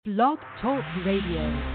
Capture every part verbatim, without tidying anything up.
Blog Talk Radio.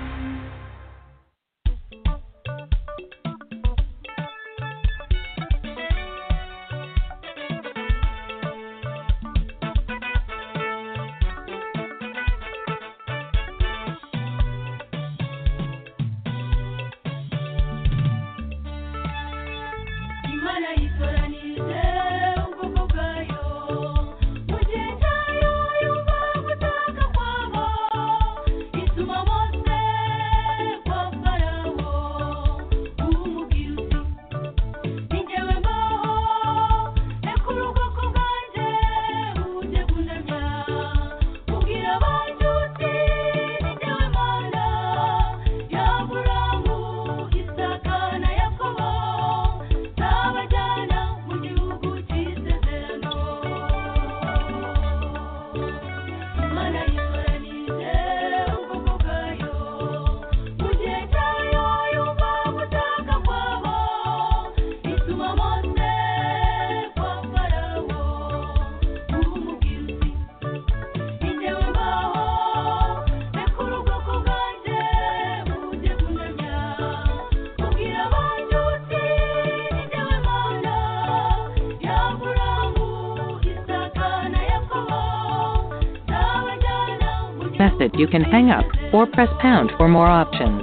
Method, you can hang up or press pound for more options.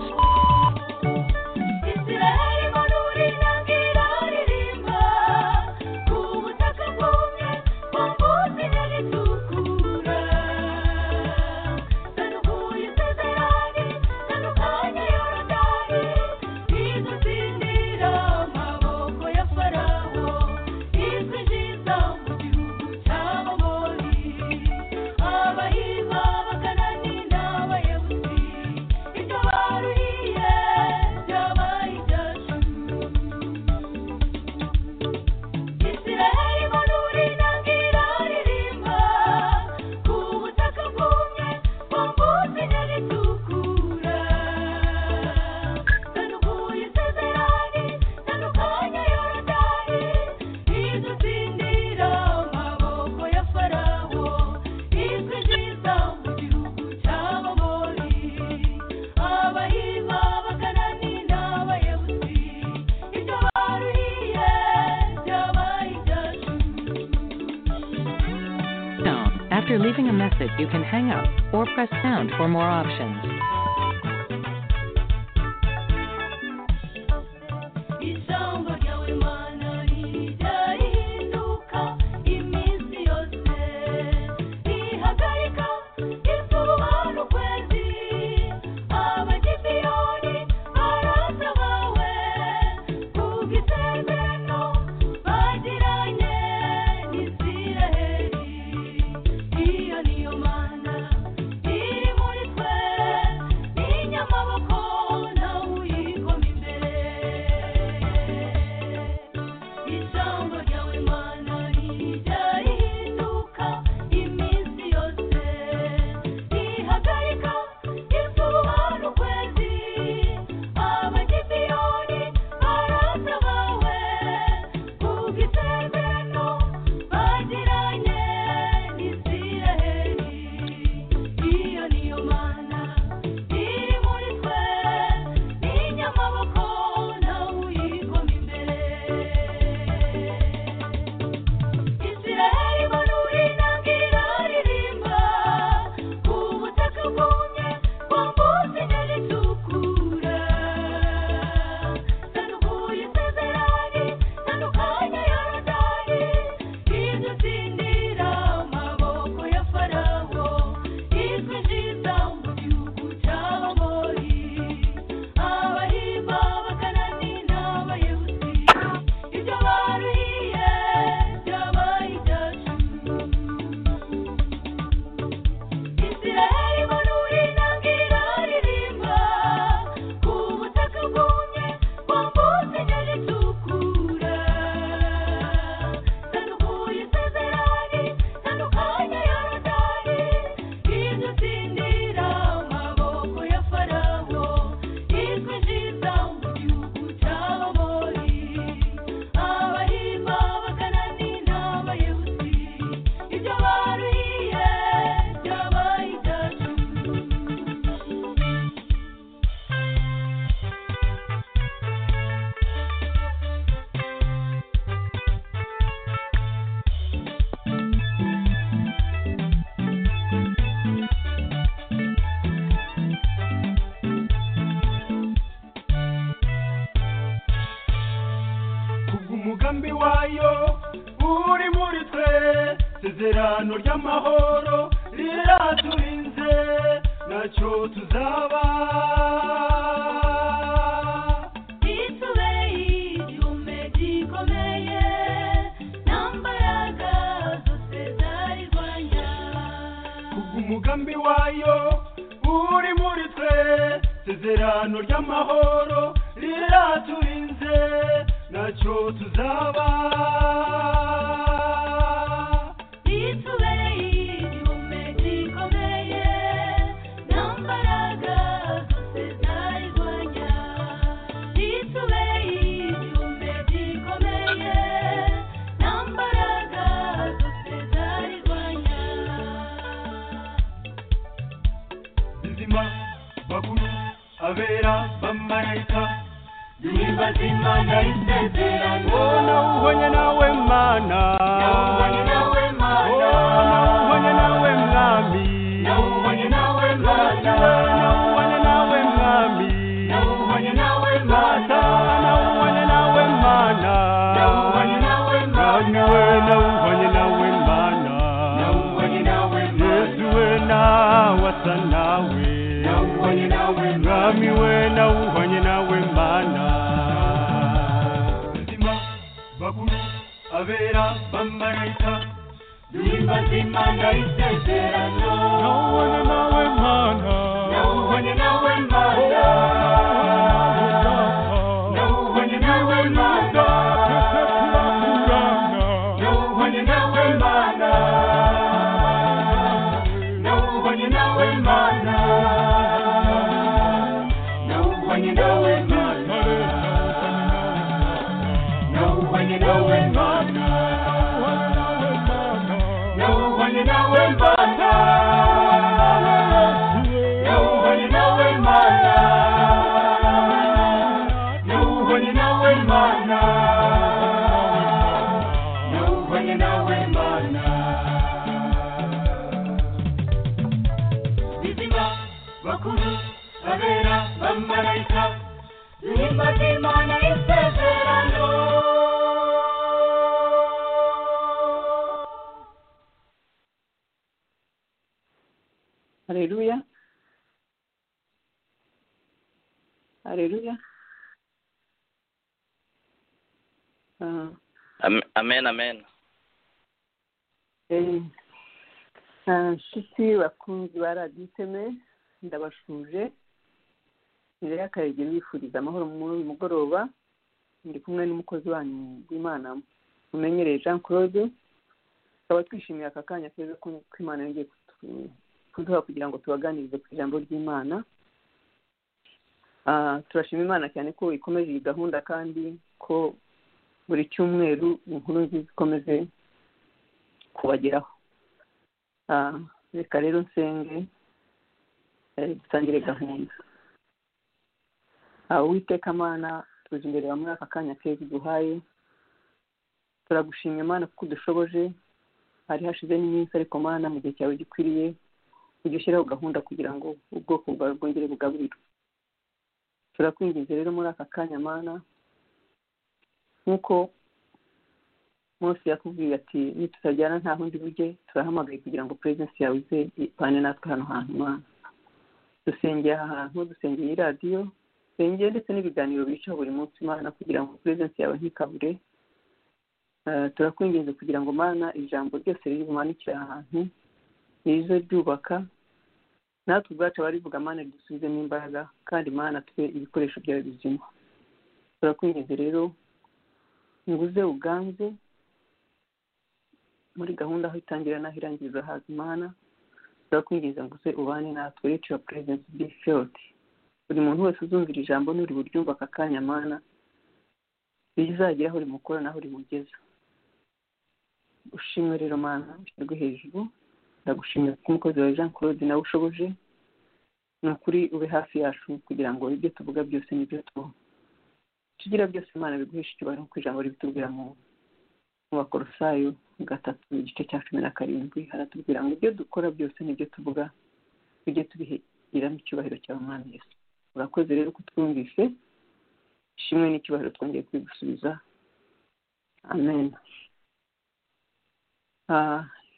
After leaving a message, you can hang up or press pound for more options. isezerano ry'amahoro riraturinze ntacyo tuzaba umugambi wayo uri muri twe isezerano ry'amahoro riraturinze ntacyo tuzaba abera bamarayika duhimbaza imana isezerano nawubonye nawe mana nawubonye nawe mana nawubonye nawe mwami nawubonye nawe mana nawubonye nawe mwami nawubonye nawe mana nawubonye nawe mana nawubonye nawe mwami we nawubonye nawe mana nawubonye nawe Yesu we nawe asa nawe nawubonye nawe mwami we nawubonye nawe mana nzima bakuru abera bamarayika duhimbaza imana isezerano nawubonye nawe mana nawubonye nawe mana nawubonye nawe mana nawubonye nawe mana nawubonye nawe mana nawubonye nawe mana nawubonye nawe mana nawubonye nawe mana nawubonye nawe mana nawubonye nawe mana nawubonye nawe mana bizima bakuru abera bamarayika duhimbaza imana isezerano Haleluya Haleluya ah Amen amen eh ah shiti bakunzi baraditeme ndabashuje nire yakayegera bifuriza amahoro mu mugoroba ndi kumwe n'umukozi wanyu w'Imana umenyereye Jean Claude tukaba twishimiye aka kanya keza ko Imana yongeye kuduha kugira ngo tubaganirize ku ijambo ry'Imana. Ah turashima Imana cyane ko ikomeje iyi gahunda kandi ko buri cyumweru inkuru nziza ikomeze kubageraho. Ah reka rero nsenge dutangire gahunda. Ah Uwiteka Mana tuje imbere ya muri aka kanya keza duhaye, turagushimye Mana kuko dushoboje hari hashize n'iminsi ariko Mana mu gihe cyawe gikwiriye ugishiraho gahunda kugira ngo ubwoko bwawe bwongere bugaburirwe. Turakwinginze rero muri aka kanya Mana nkuko Mose yakubwiye ati nitutajyana nta hundi bujye, turahamagaye kugira ngo presence yawe ize ipane natwe hano hantu Mana. Dusengeye aha hantu, dusengeye iyi radio, dusengeye ndetse n'ibiganiro bicaho buri munsi Mana kugira ngo presence yawe ntikabure. Uh, turakwinginze kugira ngo Mana ijambo ryose riri bumanikira ahantu nizo ryubaka natwe ubwacu barivuga Mana dusubizemo imbaraga kandi Mana twe ibikoresho byawe bizima. Turakwinginze rero nguze uganze muri gahunda aho itangira naho irangiriza hazi Mana. Turakwinginze nguze ubane natwe, let your presence be felt. Buri muntu wese uzumvira ijambo n'uri buryumva aka kanya Mana bizagera aho rimukora naho rimugeza. Ushimwe rero Mana ushyirwe hejuru. Ndagushimira ko umukozi wa Jean Claude nawe ushoboje nukuri ube hafi yacu kugira ngo ibyo tuvuga byose n'ibyo tu tugira byose Mana biguhisha icyubahiro ku ijambo ribitubwira mu Bakolosayo gatatu igice cya cumi na karindwi haratubwira ngo ibyo dukora byose n'ibyo tuvuga bijye tubihiramo icyubahiro cyawe Mana Yesu. Urakoze rero kutwumvise, ishimwe n'icyubahiro twongeye kwigusubiza. Amen. Ah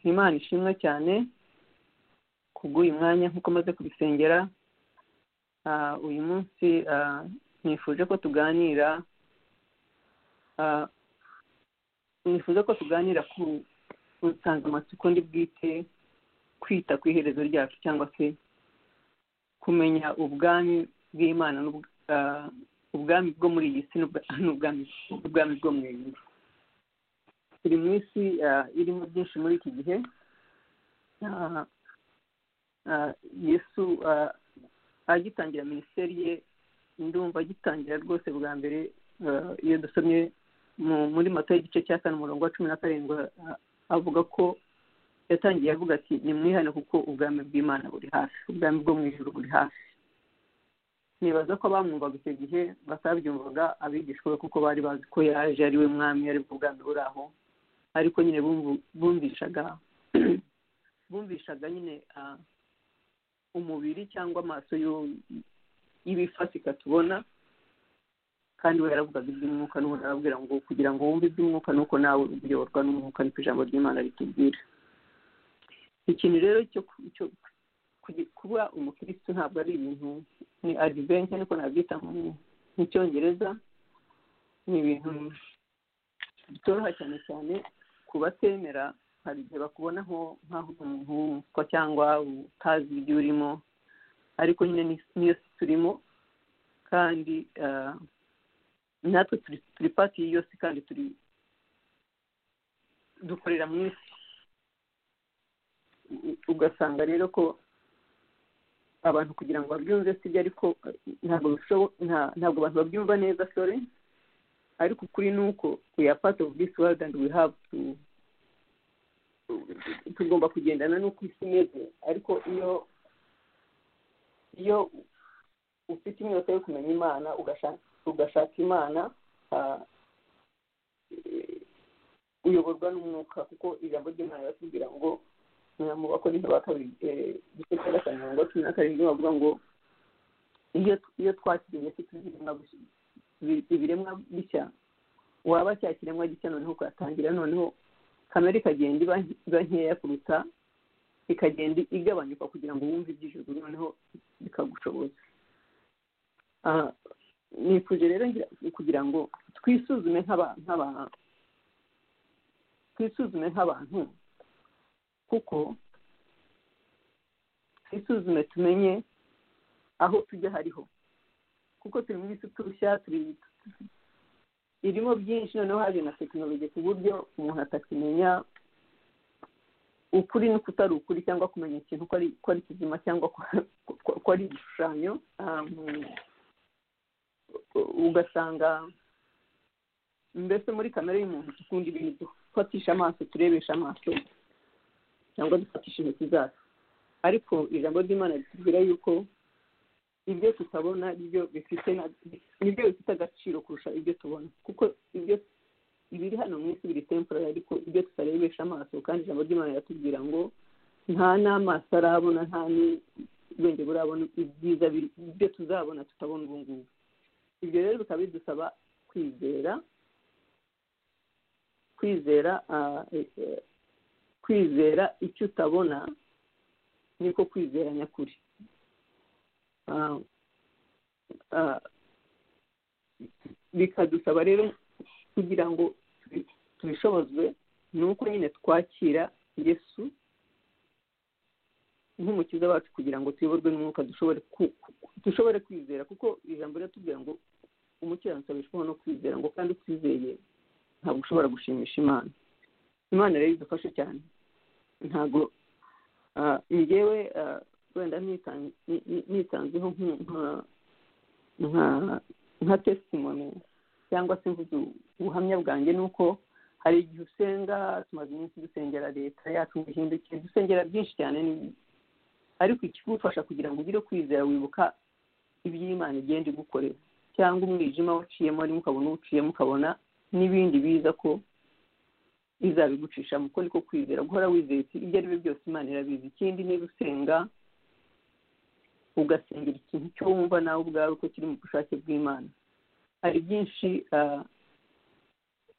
Imana ishimwe cyane kubw'uyu mwanya nk'uko maze kubisengera. Uh, uyu munsi uh, nifuje ko tuganira uh, nifuje ko tuganira ku nsanganyamatsiko ndi bwite kwita ku iherezo ryacu cyangwa se kumenya ubwami bw'Imana uh, ubwami bwo muri iyi si n'ubwami ubwami bwo mu ijuru. Turi mu isi uh, irimo byinshi muri iki gihe. uh, uh, Yesu uh, agitangira minisiteri ye, ndumva agitangira rwose bwa mbere iyo dusomye muri Matayo igice cya kane umurongo wa cumi na karindwi avuga ko yatangiye avuga ati nimwihane kuko ubwami bw'Imana buri hafi, ubwami bwo mu ijuru buri hafi. Nibaza ko abamwumvaga icyo gihe batabyumvaga abigishwa be kuko bari bazi ko yaje ari we mwami, ari bwo bwami buri aho, ariko nyine bumvishaga bumvishaga nyine umubiri cyangwa amaso y'ibifasika tubona, kandi we yaravugaga iby'umwuka n'ubu arababwira ngo kugira ngo wumve iby'umwuka nuko nawe uyoborwa n'umwuka, niko ijambo ry'Imana ritubwira. Ikintu rero cyo kuba umukristo ntabwo ari ibintu, ni adventure niko nabyita mu cyongereza, ni ibintu bitoroha cyane cyane ku batemera. Hari igihe bakubona nk'aho umuntu w'umuswa cyangwa utazi ibyo urimo, ariko nyine niyo si turimo, kandi natwe turi pati y'iyo si, kandi turi dukorera mu isi. Ugasanga rero ko abantu kugira ngo babyumve sibyo, ariko ntabwo ntabwo abantu babyumva neza, sorry, ariko ukuri ni uko we are part of this world and we have to tugomba kugendana n'uko isi imeze. Ariko iyo iyo ufite inyota yo kumenya Imana, ugashaka ugashaka Imana, uyoborwa n'umwuka, kuko ijambo ry'Imana riratubwira ngo mu Bakorinto ba kabiri igice cya gatanu mirongo cumi na karindwi bavuga ngo iyo iyo twakiriye ibiremwa bishya, waba cya kiremwa gishya noneho ukatangira noneho kamere ikagenda iba nkeya kuruta, ikagenda igabanyuka kugira ngo wumve iby'ijuru noneho bikagushoboza. Nifuje rero kugira ngo twisuzume nk'abantu twisuzume nk'abantu kuko twisuzume tumenye aho tujya hariho, kuko turi mu isi turushya, turi irimo byinshi, noneho haje na tekinoloji ku buryo umuntu atakimenya ukuri n'ukutari ukuri, cyangwa kumenya ikintu ko ari kizima cyangwa ko ari igishushanyo. Ugasanga mbese muri kamere y'umuntu dukunda ibintu dufatisha amaso, turebesha amaso, cyangwa dufatisha intoki zacu, ariko ijambo ry'Imana ritubwira yuko ibyo tutabona ibyo bifite nibyo bifite agaciro kurusha ibyo tubona, kuko ibyo ibiri hano mu isi biri temporary, ariko ibyo tutarebesha amaso, kandi ijambo ry'Imana riratubwira ngo nta n'amaso arabona, nta n'ubwenge burabona ibyiza ibyo tuzabona tutabona ubu ngubu. Ibyo rero bikaba bidusaba kwizera kwizera kwizera icyo utabona, niko kwizera nyakuri. Bikadusaba rero kugira ngo tubishobozwe nuko nyine twakira Yesu nk'umukiza wacu, kugira ngo tuyoborwe n'umwuka dushobore dushobore kwizera, kuko ijambo riratubwira ngo umukiranutsi abeshwaho no kwizera, ngo kandi utizeye ntabwo ushobora gushimisha Imana. Imana rero idufashe cyane. Ntabwo njyewe wenda nitanzeho nka testimony cyangwa se mvuze ubuhamya bwanjye, nuko hari igihe usenga, tumaze iminsi dusengera leta yacu ngo ihindukire, dusengera byinshi cyane, ariko ikigufasha kugira ngo ugire kwizera, wibuka iby'Imana igenda igukorera, cyangwa umwijima waciyemo arimo ukabona uwuciyemo, ukabona n'ibindi biza ko izabigucishamo. Uko niko kwizera, guhora wizeye ibyo ari byo byose Imana irabizi. Ikindi niba usenga ugasengera ikintu cyo wumva nawe ubwawe ko kiri mu bushake bw'Imana, hari byinshi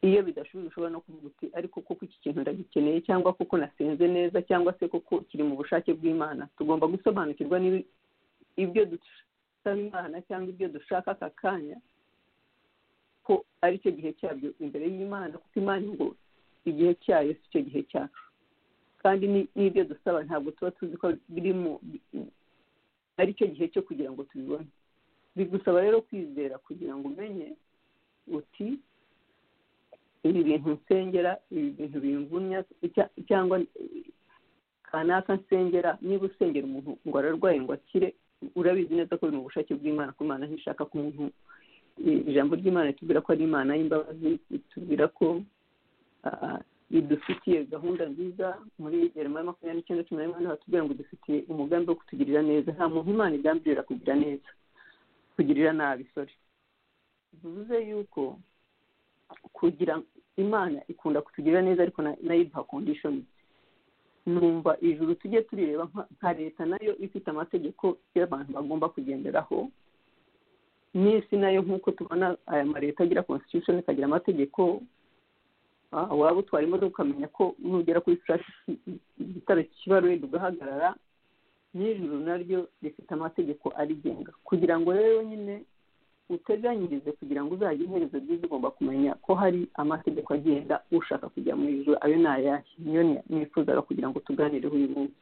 iyo bidashoboye ushobora no kuvuga uti ariko koko iki kintu ndagikeneye, cyangwa koko nasenze neza, cyangwa se koko kiri mu bushake bw'Imana. Tugomba gusobanukirwa ibyo dusaba Imana cyangwa ibyo dushaka aka kanya ko ari cyo gihe cyabyo imbere y'Imana, kuko Imana ngo igihe cyayo si cyo gihe cyacu, kandi n'ibyo dusaba ntabwo tuba tuzi ko biri mu ari cyo gihe cyo kugira ngo tubibone. Bigusaba rero kwizera kugira ngo umenye uti ibi bintu nsengera, ibi bintu bimvunya, cyangwa kanaka nsengera. Niba usengera umuntu ngo ararwaye ngo akire, urabizi neza ko biri mu bushake bw'Imana, ko Imana ntishaka ko umuntu, ijambo ry'Imana ritubwira ko ari Imana y'imbabazi, itubwira ko idufitiye gahunda nziza. Muri Yeremiya makumyabiri n'icyenda cumi na rimwe hatubwira ngo dufitiye umugambi wo kutugirira neza. Nta muntu Imana igambirira kugira neza, kugirira nabi, sorry. Bivuze yuko kugira Imana ikunda kutugirira neza, ariko nayo iduha conditions. Numva ijuru tujye turireba nka leta nayo ifite amategeko y'abantu bagomba kugenderaho, n'isi nayo nk'uko tubona aya maleta agira constitution, ikagira amategeko. Waba utwara imodoka ukamenya ko nugera kuri traffic igitaro kibaruye ugahagarara. N'ijuru naryo rifite amategeko arigenga, kugira ngo rero nyine uteganyirize kugira ngo uzajye iherezo ryiza, ugomba kumenya ko hari amategeko agenda ushaka kujya mu ijuru. Ayo ni ayahe? Niyo nifuzaga kugira ngo tuganireho uyu munsi.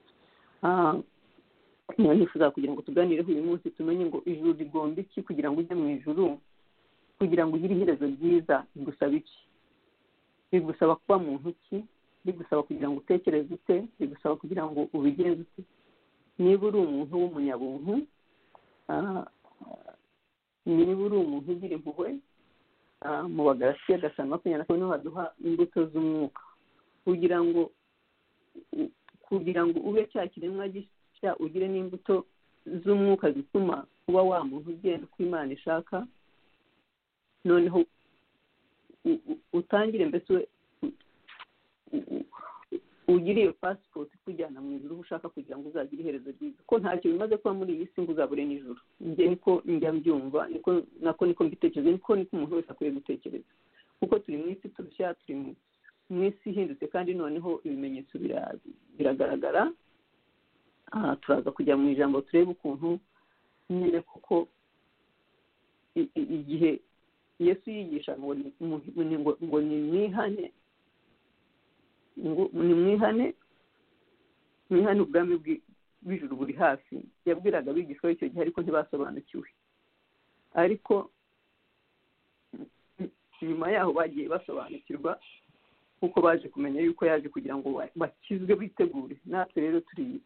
Niyo nifuzaga kugira ngo tuganireho uyu munsi, tumenye ngo ijuru rigomba iki kugira ngo ujye mu ijuru, kugira ngo ugire iherezo ryiza. Bigusaba iki? Bigusaba kuba muntu ki? Bigusaba kugira ngo utekereze ute? Bigusaba kugira ngo ubigenze ute? Niba uri umuntu w'umunyabuntu, niba uri umuntu ugira impuhwe, mu Bagalatiya gatanu makumyabiri na kane baduha imbuto z'umwuka, kugira ngo kugira ngo ube cya kiremwa gishya, ugire n'imbuto z'umwuka zituma kuba wa muntu ugenda uko Imana ishaka. Noneho utangire mbese ugire iyo passport kujyana mu ijuru ushaka, kugira ngo uzagire iherezo ryiza. Ko ntacyo bimaze kuba muri iyi si ngo uzabure n'ijuru. Njye niko njya mbyumva, niko nako niko mbitekereza, niko niko umuntu wese akwiye gutekereza, kuko turi mu isi turushya, turi mu isi ihindutse, kandi noneho ibimenyetso biragaragara. Turaza kujya mu ijambo turebe ukuntu nyine kuko igihe Yesu yigisha ngo ngo ni mwihane, ngo ni mwihane mwihane ubwami bw'ijuru buri hafi. Yabwiraga abigishwa icyo gihe, ariko ntibasobanukiwe. Ariko nyuma yaho bagiye basobanukirwa, kuko baje kumenya yuko yaje kugira ngo bakizwe, bitegure. Natwe rero turi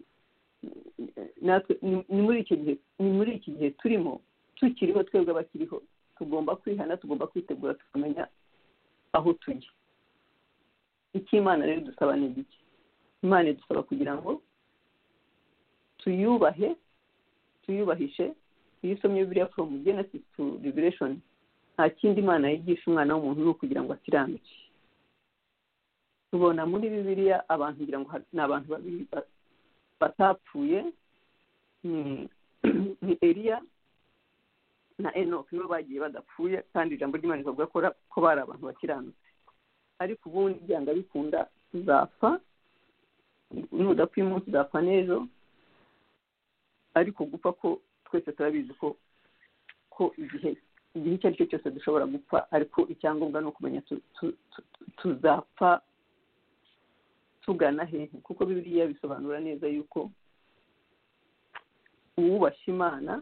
natwe ni muri icyo gihe ni muri iki gihe turimo, tukiriho twebwe abakiriho, tugomba kwihana, tugomba kwitegura, tukamenya aho tujya. Icyo Imana rero dusaba ni iki? Imana idusaba kugira ngo tuyubahe, tuyubahishe. Iyo usomye Bibiliya from Genesis to Revelation, nta kindi Imana yigisha umwana w'umuntu ni ukugira ngo akiranuke. Tubona muri Bibiliya abantu ngira ngo ni abantu babiri batapfuye, ni Eliya na Enoch, nibo bagiye badapfuye, kandi ijambo ry'Imana rivuga ko bari abantu bakiranutse. Ariko ubundi byanga bikunda tuzapfa, nudapfa uyu munsi uzapfa n'ejo. Ariko gupfa ko twese turabizi ko ko igihe igihe icyo ari cyo cyose dushobora gupfa, ariko icyangombwa ni ukumenya tuzapfa tugana hehe. Kuko Bibiliya bisobanura neza yuko uwubashye Imana,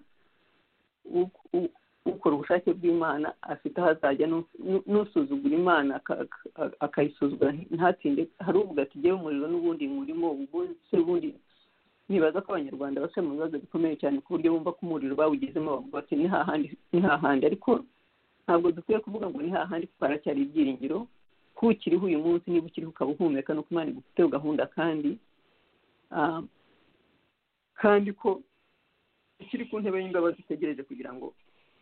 ukora ubushake bw'Imana, afite aho azajya. N'usuzugura Imana akayisuzugura ntatinde. Hari uvuga ati jyewe umuriro n'ubundi murimo, ubundi nibaza ko Abanyarwanda basa mu bibazo bikomeye cyane, ku buryo bumva ko umuriro bawugezemo bavuga bati ni hahandi ni hahandi. Ariko ntabwo dukwiye kuvuga ngo ni hahandi, kuko haracyari ibyiringiro. Ko ukiriho uyu munsi, niba ukiriho ukaba uhumeka, no Imana igufiteho gahunda, kandi kandi ko ikiri ku ntebe y'imbabazi itegereje kugira ngo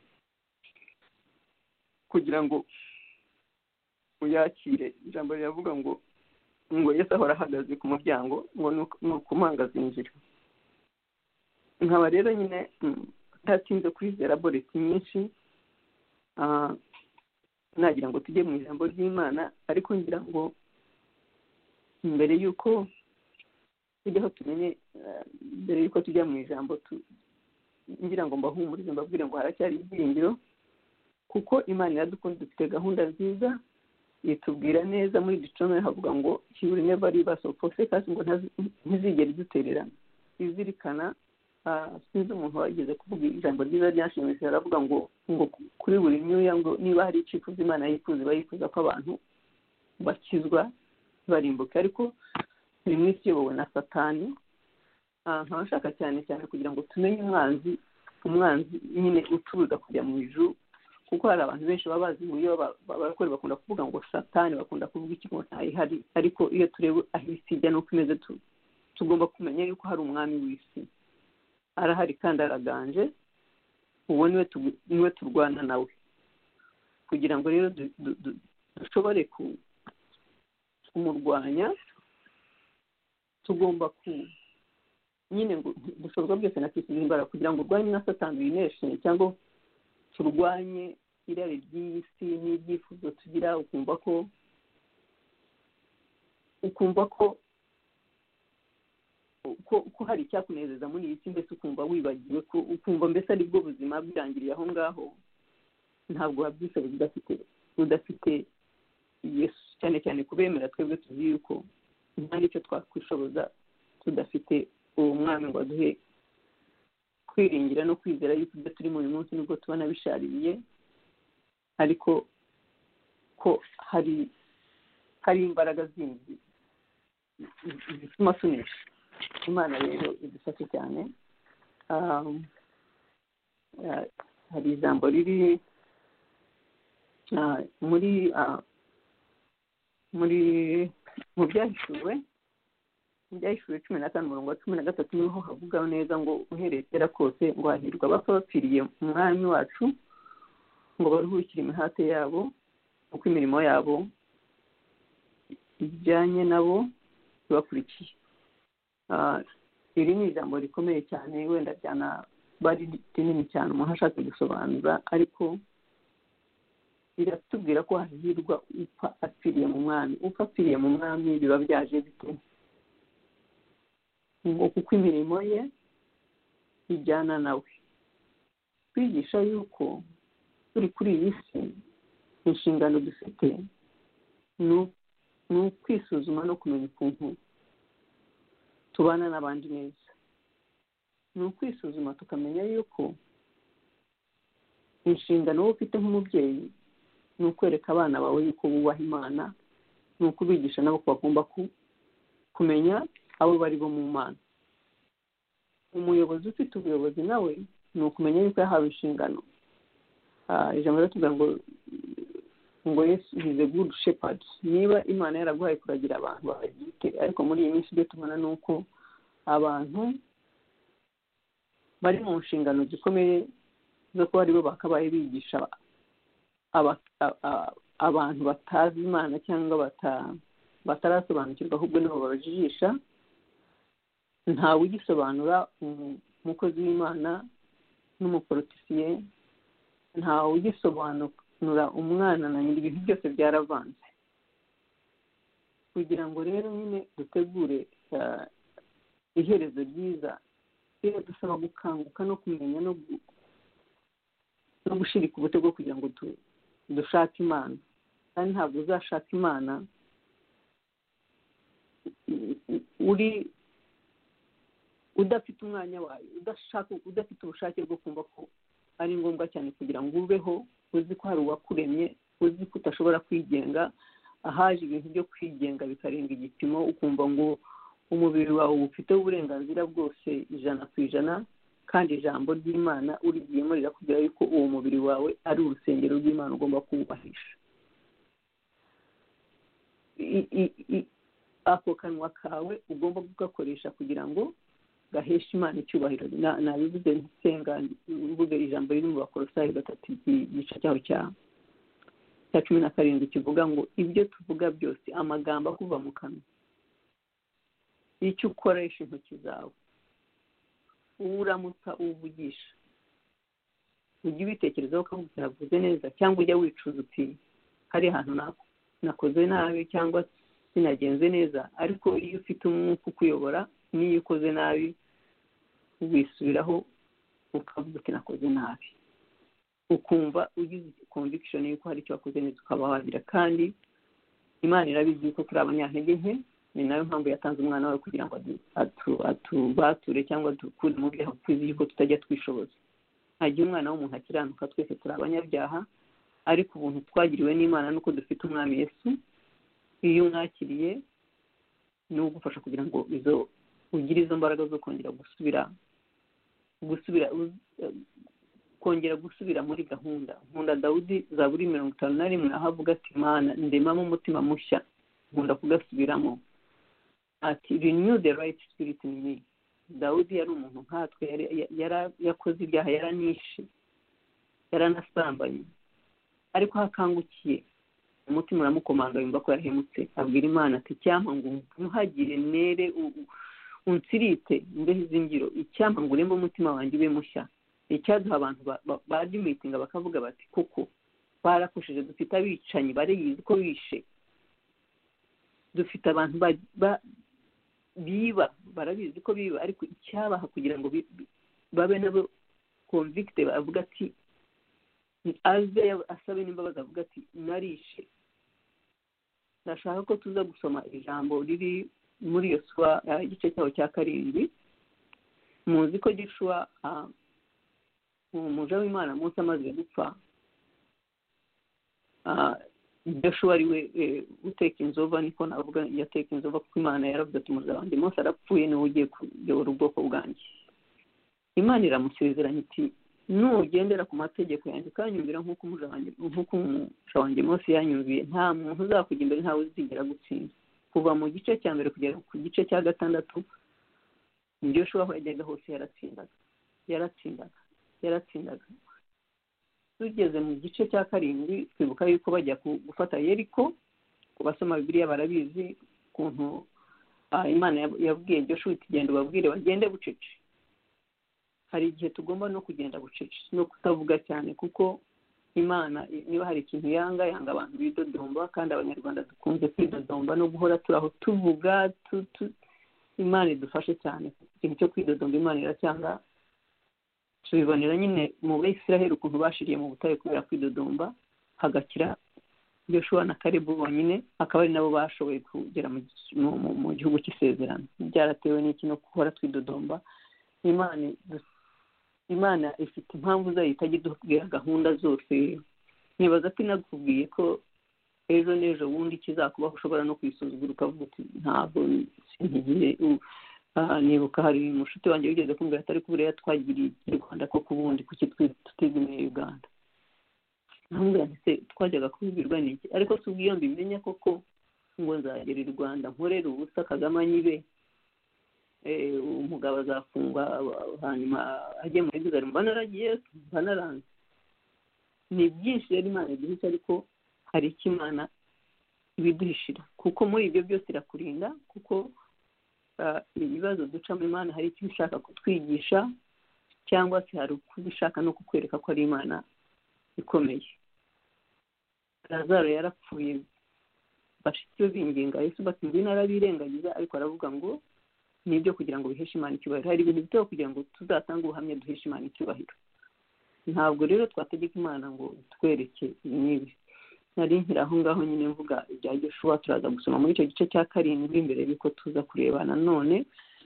kugira ngo uyakire. Ijambo riravuga ngo ngo Yesu ahora ahagaze ku muryango, ngo ni ukumangaza inzira. Nkaba rero nyine ntatinze kwizera boreti nyinshi, nagira ngo tujye mu ijambo ry'Imana, ariko ngira ngo mbere y'uko tujyaho tumenye mbere y'uko tujya mu ijambo ngira ngo mbahumurize mbabwire ngo haracyari ibyiringiro, kuko Imana iradukunda, dufite gahunda nziza itubwira neza. Muri Deuteronomy havuga ngo he will never leave us or forsake us, ngo ntizigere idutererana. Izirikana sinzi umuntu wageze kuvuga ijambo ryiza ryashimishije, aravuga ngo ngo kuri buri nyuya ngo niba hari icyifuzo Imana yifuza, iba yifuza ko abantu bakizwa barimbuka, ariko turi mu isi iyobowe na Satani. nkaba nshaka cyane cyane kugira ngo tumenye umwanzi umwanzi nyine ucuruza kujya mu ijuru, kuko hari abantu benshi baba bazi iyo barakora bakunda kuvuga ngo Satani, bakunda kuvuga ikintu ntayihari, ariko iyo tureba aho isi ijya n'uko imeze tugomba kumenya yuko hari umwami w'isi arahari kandi araganje. uwo niwe turwana nawe, kugira ngo rero dushobore kumurwanya tugomba ku nyine ngo dushobora byose na Kristo imbaraga kugira ngo urwanye na Satani wineshe, cyangwa turwanye irari ry'iyi si n'ibyifuzo tugira. ukumva ko ukumva ko ko hari icyakunezeza muri iyi si, mbese ukumva wibagiwe ko ukumva mbese ari bwo buzima bwirangiriye aho ngaho, ntabwo wabyisaba udafite udafite Yesu, cyane cyane kubemera twebwe tuzi yuko nta n'icyo twakwishoboza tudafite uwo mwami ngo aduhe kwiringira no kwizera yuko ibyo turi muri munsi nubwo tubona bishaririye, ariko ko hari hari imbaraga zindi zituma tunesha. Imana rero idufashe cyane. Hari ijambo riri muri muri mu byahishuwe mu byahishuwe cumi na kane umurongo wa cumi na gatatu niho havuga neza ngo uhereye kera kose ngo hahirwa abapfa bapfiriye umwami wacu, ngo baruhukire imihate yabo uko imirimo yabo ijyanye nabo ibakurikiye. iri ni ijambo rikomeye cyane, wenda ryanaba rinini cyane umuntu ashatse gusobanura, ariko biratubwira ko hahirwa upfa apfiriye mu mwami. upfa apfiriye mu mwami biba byaje bite? ngo kuko imirimo ye ijyana nawe. kwigisha yuko turi kuri iyi si inshingano dufite ni ukwisuzuma no kumenya ukuntu tubana n'abandi neza. ni ukwisuzuma tukamenya yuko inshingano wowe ufite nk'umubyeyi ni ukwereka abana bawe yuko bubaha Imana, ni ukubigisha nabo ko bagomba kumenya abo bari bo mu Mana. umuyobozi ufite ubuyobozi nawe ni ukumenya yuko yahawe inshingano. ijambo riratubwira ngo ngo Yesu is a good shepherd. niba Imana yaraguhaye kuragira abantu babagite, ariko muri iyi minsi ibyo tubona ni uko abantu bari mu nshingano zikomeye zo kuba aribo bakabaye bigisha abantu batazi Imana cyangwa batarasobanukirwa, ahubwo nibo babajijisha. ntawe ugisobanura umukozi w'Imana n'umuporotisiye, ntawe ugisobanura umwana na nyina, ibintu byose byaravanze. kugira ngo rero nyine dutegure iherezo ryiza, rero dusaba gukanguka no kumenya no gushirika ubute bwo kugira ngo dushake Imana. kandi ntabwo uzashaka Imana uri udafite umwanya wayo, udashaka udafite ubushake bwo kumva ko ari ngombwa cyane kugira ngo ubeho, uzi ko hari uwakuremye, uzi ko utashobora kwigenga. ahaje ibintu byo kwigenga bikarenga igipimo, ukumva ngo umubiri wawe ufite uburenganzira bwose ijana ku ijana, kandi ijambo ry'Imana urigiyemo rirakubwira yuko uwo mubiri wawe ari urusengero rw'Imana ugomba kuwubahisha. ako kanwa kawe ugomba kugakoresha kugira ngo gahesha Imana icyubahiro. nabivuze nsenga mvuge ijambo riri mu Bakolosayi gatatu igice cyaho cya cya cumi na karindwi kivuga ngo ibyo tuvuga byose, amagambo akuva mu kanwa, icyo ukoresha intoki zawe, uramutsa uvugisha, ujye ubitekerezaho ukavuga uravuze neza, cyangwa ujya wicuza uti hari ahantu nakoze nabi cyangwa sinagenze neza, ariko iyo ufite umwuka ukuyobora n'iyo ukoze nabi wisubiraho ukavuga uti nakoze nabi, ukumva ugize conviction yuko hari icyo wakoze neza ukaba wagira. kandi Imana irabizi ko turi abanyantege nke, ni nayo mpamvu yatanze umwana wawe kugira ngo atubature cyangwa dukure mu byaha kwizi yuko tutajya twishoboza. Hagiye umwana w'umuntu akiranuka, twese turi abanyabyaha, ariko ubuntu twagiriwe n'Imana nuko dufite umwami Yesu. Iyo umwakiriye ni ugufasha kugira ngo izo ugire izo mbaraga zo kongera gusubira gusubira kongera gusubira muri gahunda. Nkunda Dawudi Zaburi mirongo itanu na rimwe aho avuga ati Mana ndemamo umutima mushya, nkunda kugasubiramo, ati renew the right spirit in me. Dawudi yari umuntu nkatwe, yari yakoze ibyaha, yaranishe, yaranasambanye, ariko hakangukiye umutima uramukomanga, yumva ko yahemutse, abwira Imana ati icyampa ngo ntuhagire nere unsirite imbeho izingiro, icyampa ngo urembe umutima wanjye ube mushya. Icyaduha abantu badumitinga bakavuga bati kuko barakushije, dufite abicanyi bariyizi ko bishe, dufite abantu biba barabizi ko biba, ariko icyabaha kugira ngo babe nabo convicte, bavuga ati aze asabe n'imbabazi, avuga ati narishe. Ndashaka ko tuza gusoma ijambo riri muri Yosuwa igice cyaho cya karindwi. Muzi ko Joshua umuja w'Imana Mose amaze gupfa, Joshua ari we uteka inzova, niko navuga yateka inzova kuko Imana yaravuze ati umuja wanjye Mose arapfuye, niwe ugiye kuyobora ubwoko bwanjye. Imana iramusezeranya iti nugendera ku mategeko yanjye ukanyumvira nk'uko umuja wanjye nk'uko umuja wanjye Mose yanyumviye, nta muntu uzakujya imbere, ntawe uzigera gutsinda. Kuva mu gice cya mbere kugera ku gice cya gatandatu, Joshua aho yajyaga hose yaratsindaga yaratsindaga yaratsindaga tugeze mu gice cya karindwi twibuka yuko bajya gufata Yeriko. Ku basoma Bibiliya barabizi ukuntu Imana yabwiye Joshua iti genda ubabwire bagende bucece. Hari igihe tugomba no kugenda bucece, no kutavuga cyane, kuko Imana niba hari ikintu yanga yanga abantu bidodomba, kandi abanyarwanda dukunze kwidodomba no guhora turaho tuvuga. Imana idufashe cyane, ikintu cyo kwidodomba Imana iracyanga. Tubibonera nyine mu Bayisiraheli ukuntu bashiriye mu butayu kubera kwidodomba, hagakira Joshua na Kalebu bonyine, akaba ari nabo bashoboye kugera mu gihugu cy'isezerano. Byaratewe n'iki? No guhora twidodomba. Imana Imana ifite impamvu zayo itajya idubwira gahunda zose. Nibaza ko inakubwiye ko ejo n'ejo bundi kizakubaho, ushobora no kwisuzugura ukavuga uti ntabwo singiye. Nibuka hari umushuti wanjye wigeze kumbwira atari kubura twagiriye i Rwanda ko kubundi kuki twigumye Uganda. Nambwira nti twajyaga kubibwirwa n'iki, ariko tubwiye mbimenya koko ngo nzagera i Rwanda nkorera ubusa, Kagame anyibe, umugabo azafungwa, hanyuma ajye muri Gizari, mba naragiye mba naranze. Ni byinshi rero Imana iduhisha, ariko hari icyo Imana ibiduhishira, kuko muri ibyo byose irakurinda, kuko ibibazo ducamo Imana hari icyo ishaka kutwigisha, cyangwa se hari ukubishaka no kukwereka ko ari Imana ikomeye. Lazaro yarapfuye, bashitse binginga Yesu bati ngwino, arabirengagiza, ariko aravuga ngo nibyo kugira ngo biheshe Imana icyubahiro. Hari ibintu bito kugira ngo tuzatanga ubuhamya duheshe Imana icyubahiro. Ntabwo rero twategeka Imana ngo twereke nibi. Nari nkira aho ngaho nyine mvuga ibya Joshua, turaza gusoma muri icyo gice cya karindwi imbere yuko tuza kureba nanone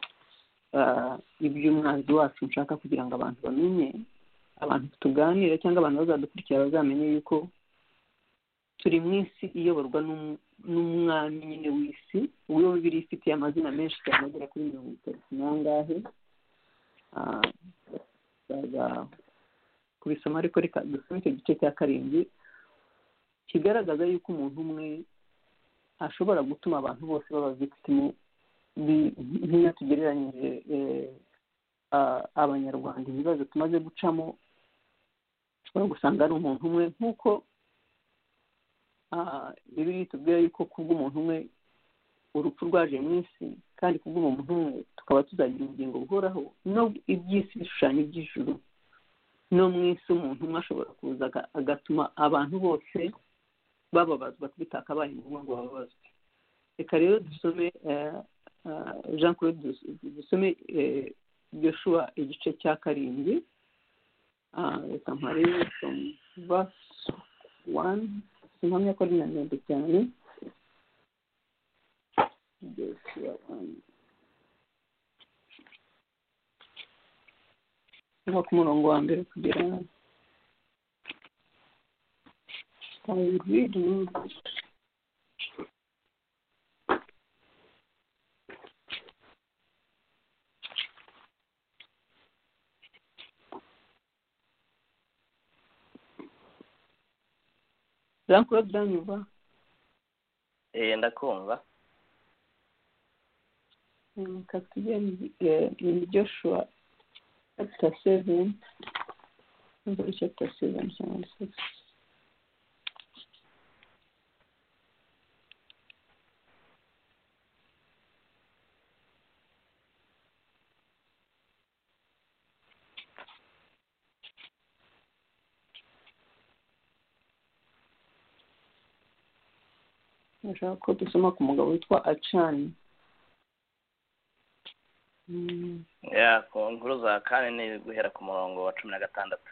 iby'umwanzi wacu nshaka kugira ngo abantu bamenye, abantu tuganire cyangwa abantu bazadukurikira bazamenye yuko turi mu isi iyoborwa n'umwami nyine w'isi. Uwo Bibiliya ifitiye amazina menshi cyane agera kuri mirongo itatu n'angahe. Kubisoma ariko reka dusome icyo gice cya karindwi kigaragaza yuko umuntu umwe ashobora gutuma abantu bose baba victimu. Nk'iyo tugereranyije abanyarwanda ibibazo tumaze gucamo, ushobora gusanga ari umuntu umwe, nk'uko Bibiliya itubwira yuko kubw'umuntu umwe urupfu rwaje mu isi, kandi kubw'umuntu umwe tukaba tuzagira ubugingo buhoraho. No iby'isi bishushanyo by'ijuru, no mu isi umuntu umwe ashobora kuza agatuma abantu bose bababazwa bitakabaye ngombwa ngo bababazwe. Reka rero dusome Jean Claude dusome Yoshua igice cya karindwi. Reka mpare from verse one. Simpamya ko ari na ndende cyane. Kuva ku murongo wa mbere kugera I will read in English. Jean Claude Danyuba. Eh, ndakumva. Reka tujye in Joshua chapter seven. Chapter seven, chapter six. Nashaka ko dusoma ku mugabo witwa Acani. Mm. Ya, ku nkuru za kane ni guhera ku murongo wa cumi na gatandatu.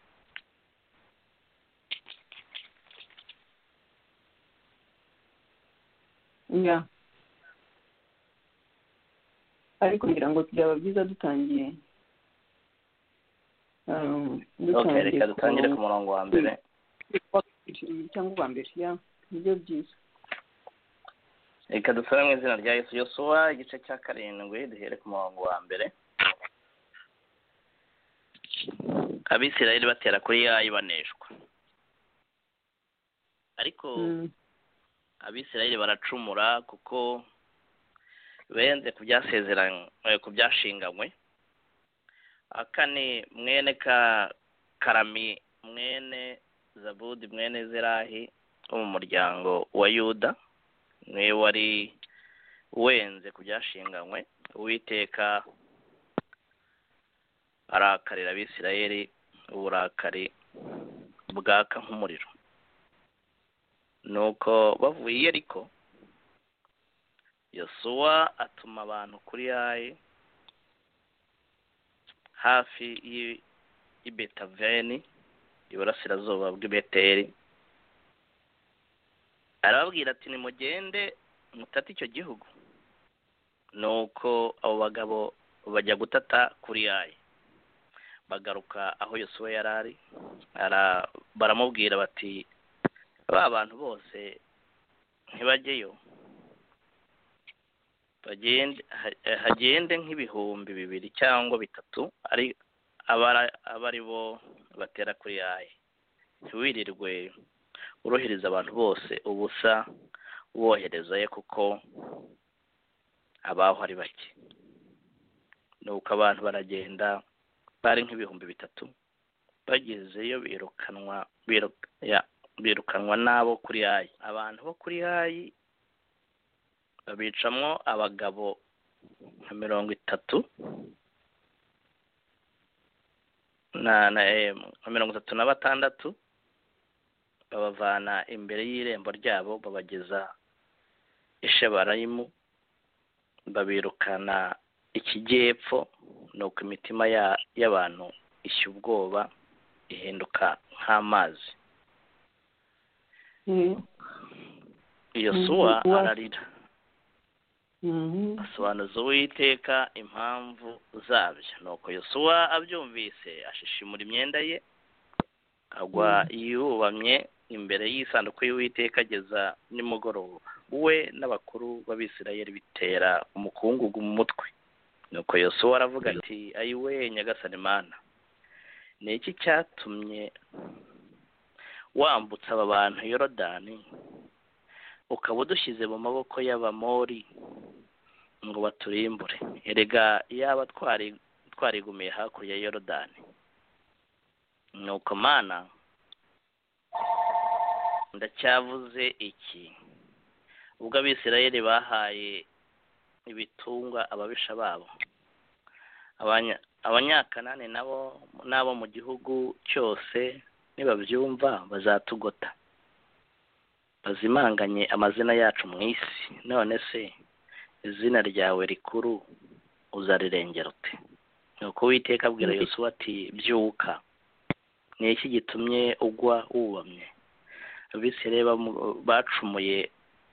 Ya. Ariko ngira ngo byaba byiza dutangiye. Um, Okay, reka dutangire ku murongo wa mbere. Cyangwa wa mbere, ya. Nibyo byiza. Reka dusome mu izina rya Yesu. Yosuwa igice cya karindwi duhere ku murongo wa mbere. Abisirayeli batera kuri Yayi baneshwa. Ariko mm. Abisirayeli baracumura kuko benze ku byasezeranywe ku byashinganywe. Akani mwene ka Karami mwene Zabudi mwene Zerahi wo mu muryango wa Yuda niwe wari wenze ku byashinganywe. Uwiteka arakarira Abisirayeli uburakari bwaka nk'umuriro. Nuko bavuye ariko Yosuwa atuma abantu kuri Yayi hafi y'i Betaveni iburasirazuba bw'i Beteli. Arababwira ati nimugende mutate icyo gihugu. Nuko abo bagabo bajya gutata kuri Yayi. Bagaruka aho Yosuwa yarari, ara baramubwira bati ba bantu bose ntibajyeyo, bagende hagende nk'ibihumbi bibiri cyangwa bitatu ari abari bo batera kuri Yayi. Ntiwirirwe urohereza abantu bose ubusa uboherezayo kuko abaho ari bake. Nuko abantu baragenda bari nk'ibihumbi bitatu. Bagezeyo birukanwa ya birukanwa nabo kuri Yayi. Abantu bo kuri Yayi babicamwo abagabo nka mirongo itatu na na mirongo itatu na batandatu. Babavana imbere y'irembo ryabo babageza i Shebarayimu, babirukana ikijyepfo. Nuko imitima y'abantu ishya ubwoba ihinduka nk'amazi. Yosuwa ararira asobanuza Uwiteka impamvu zabyo. Nuko Yosuwa abyumvise ashishimura imyenda ye, agwa yubamye imbere y'isanduku y'Uwiteka ageza nimugoroba. We n'abakuru b'Abisirayeli bitera umukungugu mu mutwe. Nuko Yosuwa aravuga ati ayiwe Nyagasani Mana, ni iki cyatumye wambutsa aba bantu Yorodani ukaba udushyize mu maboko y'Abamori ngo baturimbure? Erega yaba twari twarigumiye hakurya ya Yorodani. Nuko Mana, ndacyavuze iki? Ubwo Abisirayeli bahaye ibitungwa ababisha babo, Abanyakanani nabo nabo mu gihugu cyose nibabyumva bazatugota, bazimanganye amazina yacu mu isi, none se izina ryawe rikuru uzarirengera ute? Nuko Uwiteka abwira Yosuwa ati byuka, ni iki gitumye ugwa wubamye? Abisirayeli bacumuye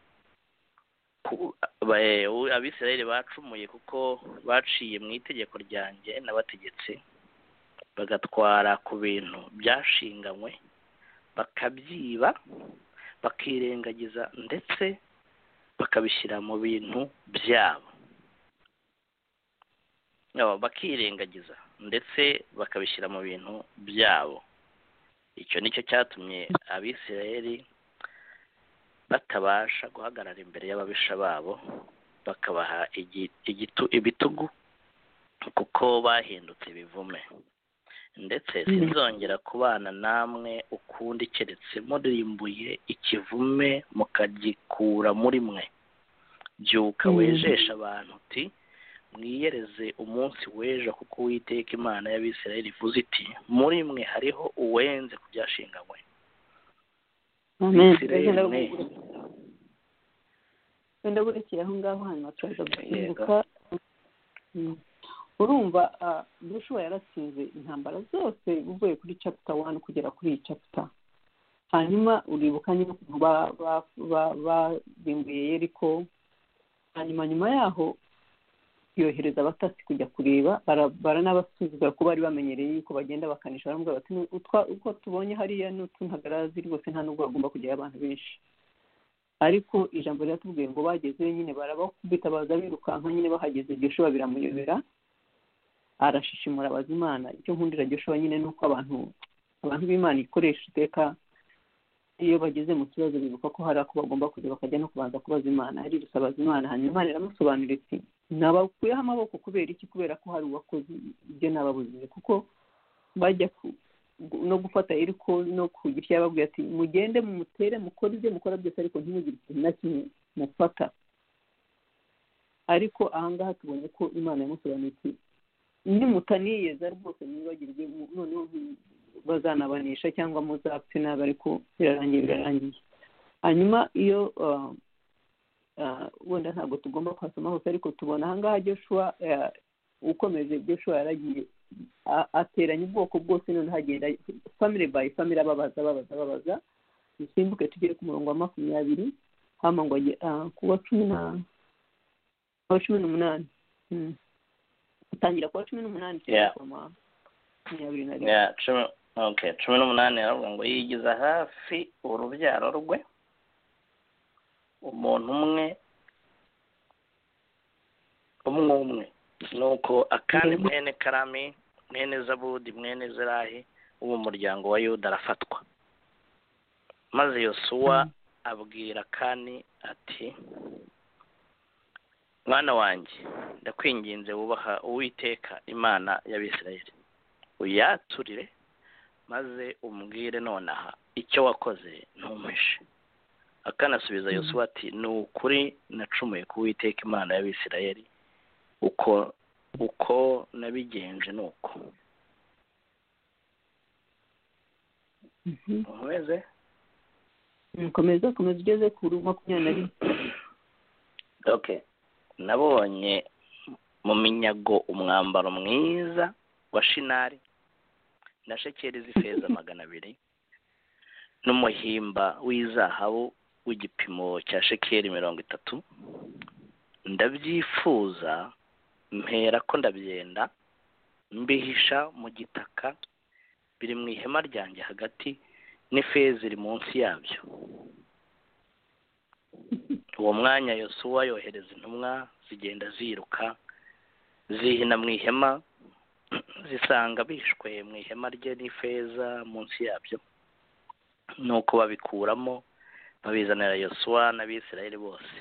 abisirayeli bacumuye kuko baciye mu itegeko ryanjye n'abategetsi, bagatwara ku bintu byashinganywe, bakabyiba, bakirengagiza ndetse bakabishyira mu bintu byabo. bakirengagiza ndetse bakabishyira mu bintu byabo. Icyo nicyo cyatumye Abisirayeli batabasha guhagarara imbere y'ababisha babo, bakabaha igitu ibitugu kuko bahindutse ibivume. Ndetse sinzongera kubana namwe ukundi keretse murimbuye ikivume mukagikura muri mwe. Byuka wejesha abantu uti mwiyereze umunsi w'ejo, kuko Uwiteka Imana y'Abisirayeli ivuze iti muri mwe hariho uwenze ku byashinganywe. wenda burekeye aho ngaho hanyuma turaza guhinduka. Urumva Joshua yaratsinze intambara zose uvuye kuri chapter one kugera kuri iyi chapter. Hanyuma uribuka nyine babimbuye Yeriko. Hanyuma nyuma yaho yohereza abatasi kujya kureba, baranabasuzugura ko bari bamenyereye yuko bagenda bakanisha, baramubwira bati uko tubonye hariya n'utuntagarazi rwose nta nubwo bagomba kujyayo abantu benshi. Ariko ijambo riratubwiye ngo bagezeyo nyine barabakubita baza birukanka, nyine bahageze Joshua biramuyobera, arashishimura abazimana. Icyo nkundira Joshua nyine nuko abantu abantu b'Imana ikoresha iteka, iyo bageze mu kibazo bibuka ko hari ako bagomba kujya bakajya no kubanza kubaza Imana. Ari gusaba Imana, hanyuma Imana iramusobanurira iti nabakuyeho amaboko kubera iki? Kubera ko hari uwakoze ibyo nababuziye. Kuko bajya no gufata Yeriko no kugira yababwiye ati mugende mumutere mukora ibyo mukora byose, ariko ntimugire ikintu na kimwe mufata. Ariko ahangaha tubonye ko Imana yamusobanuriye iti nimutaniyeza rwose mwibagirwe, noneho bazanabanisha cyangwa muzapfe nabi, ariko birarangiye birarangiye. Hanyuma iyo wenda ntabwo tugomba kwasoma hose, ariko tubona ahangaha Joshua ukomeje. Joshua yaragiye ateranya ubwoko bwose, none hagenda family by family ababaza babaza babaza. Dusimbuke tugere ku murongo wa makumyabiri, hama ngo kuwa cumi na cumi n'umunani utangira kuwa cumi n'umunani cyangwa makumyabiri na rimwe. Okay, cumi n'umunani aravuga ngo yigiza hafi urubyaro rwe umuntu umwe umwe umwe, nuko Akani mwene Karami mwene Zabudi mwene Zerahi wo mu muryango wa Yuda arafatwa. Maze Yosuwa abwira Akani ati mwana wanjye, ndakwinginze wubaha Uwiteka Imana y'Abisirayeli, uyaturire maze umbwire nonaha icyo wakoze ntumpishe. Akanasubiza Yosuwa ati ni ukuri nacumuye ku Uwiteka Imana y'Abisirayeli, uko uko nabigenje nuko. Nkomeze nkomeza komeza ugeze ku makumyabiri na rimwe. Okay, nabonye mu minyago umwambaro mwiza wa Shinari na shekeli z'ifeza magana abiri n'umuhimba w'izahabu w'igipimo cya shekeli mirongo itatu. Ndabyifuza mpera ko ndabyenda mbihisha mu gitaka, biri mu ihema ryanjye hagati, n'ifeza iri munsi yabyo. Uwo mwanya Yosuwa yohereza intumwa zigenda ziruka zihina mu ihema, zisanga bishwe mu ihema rye n'ifeza munsi yabyo. Nuko babikuramo babizanira Yosuwa n'Abisirayeli bose,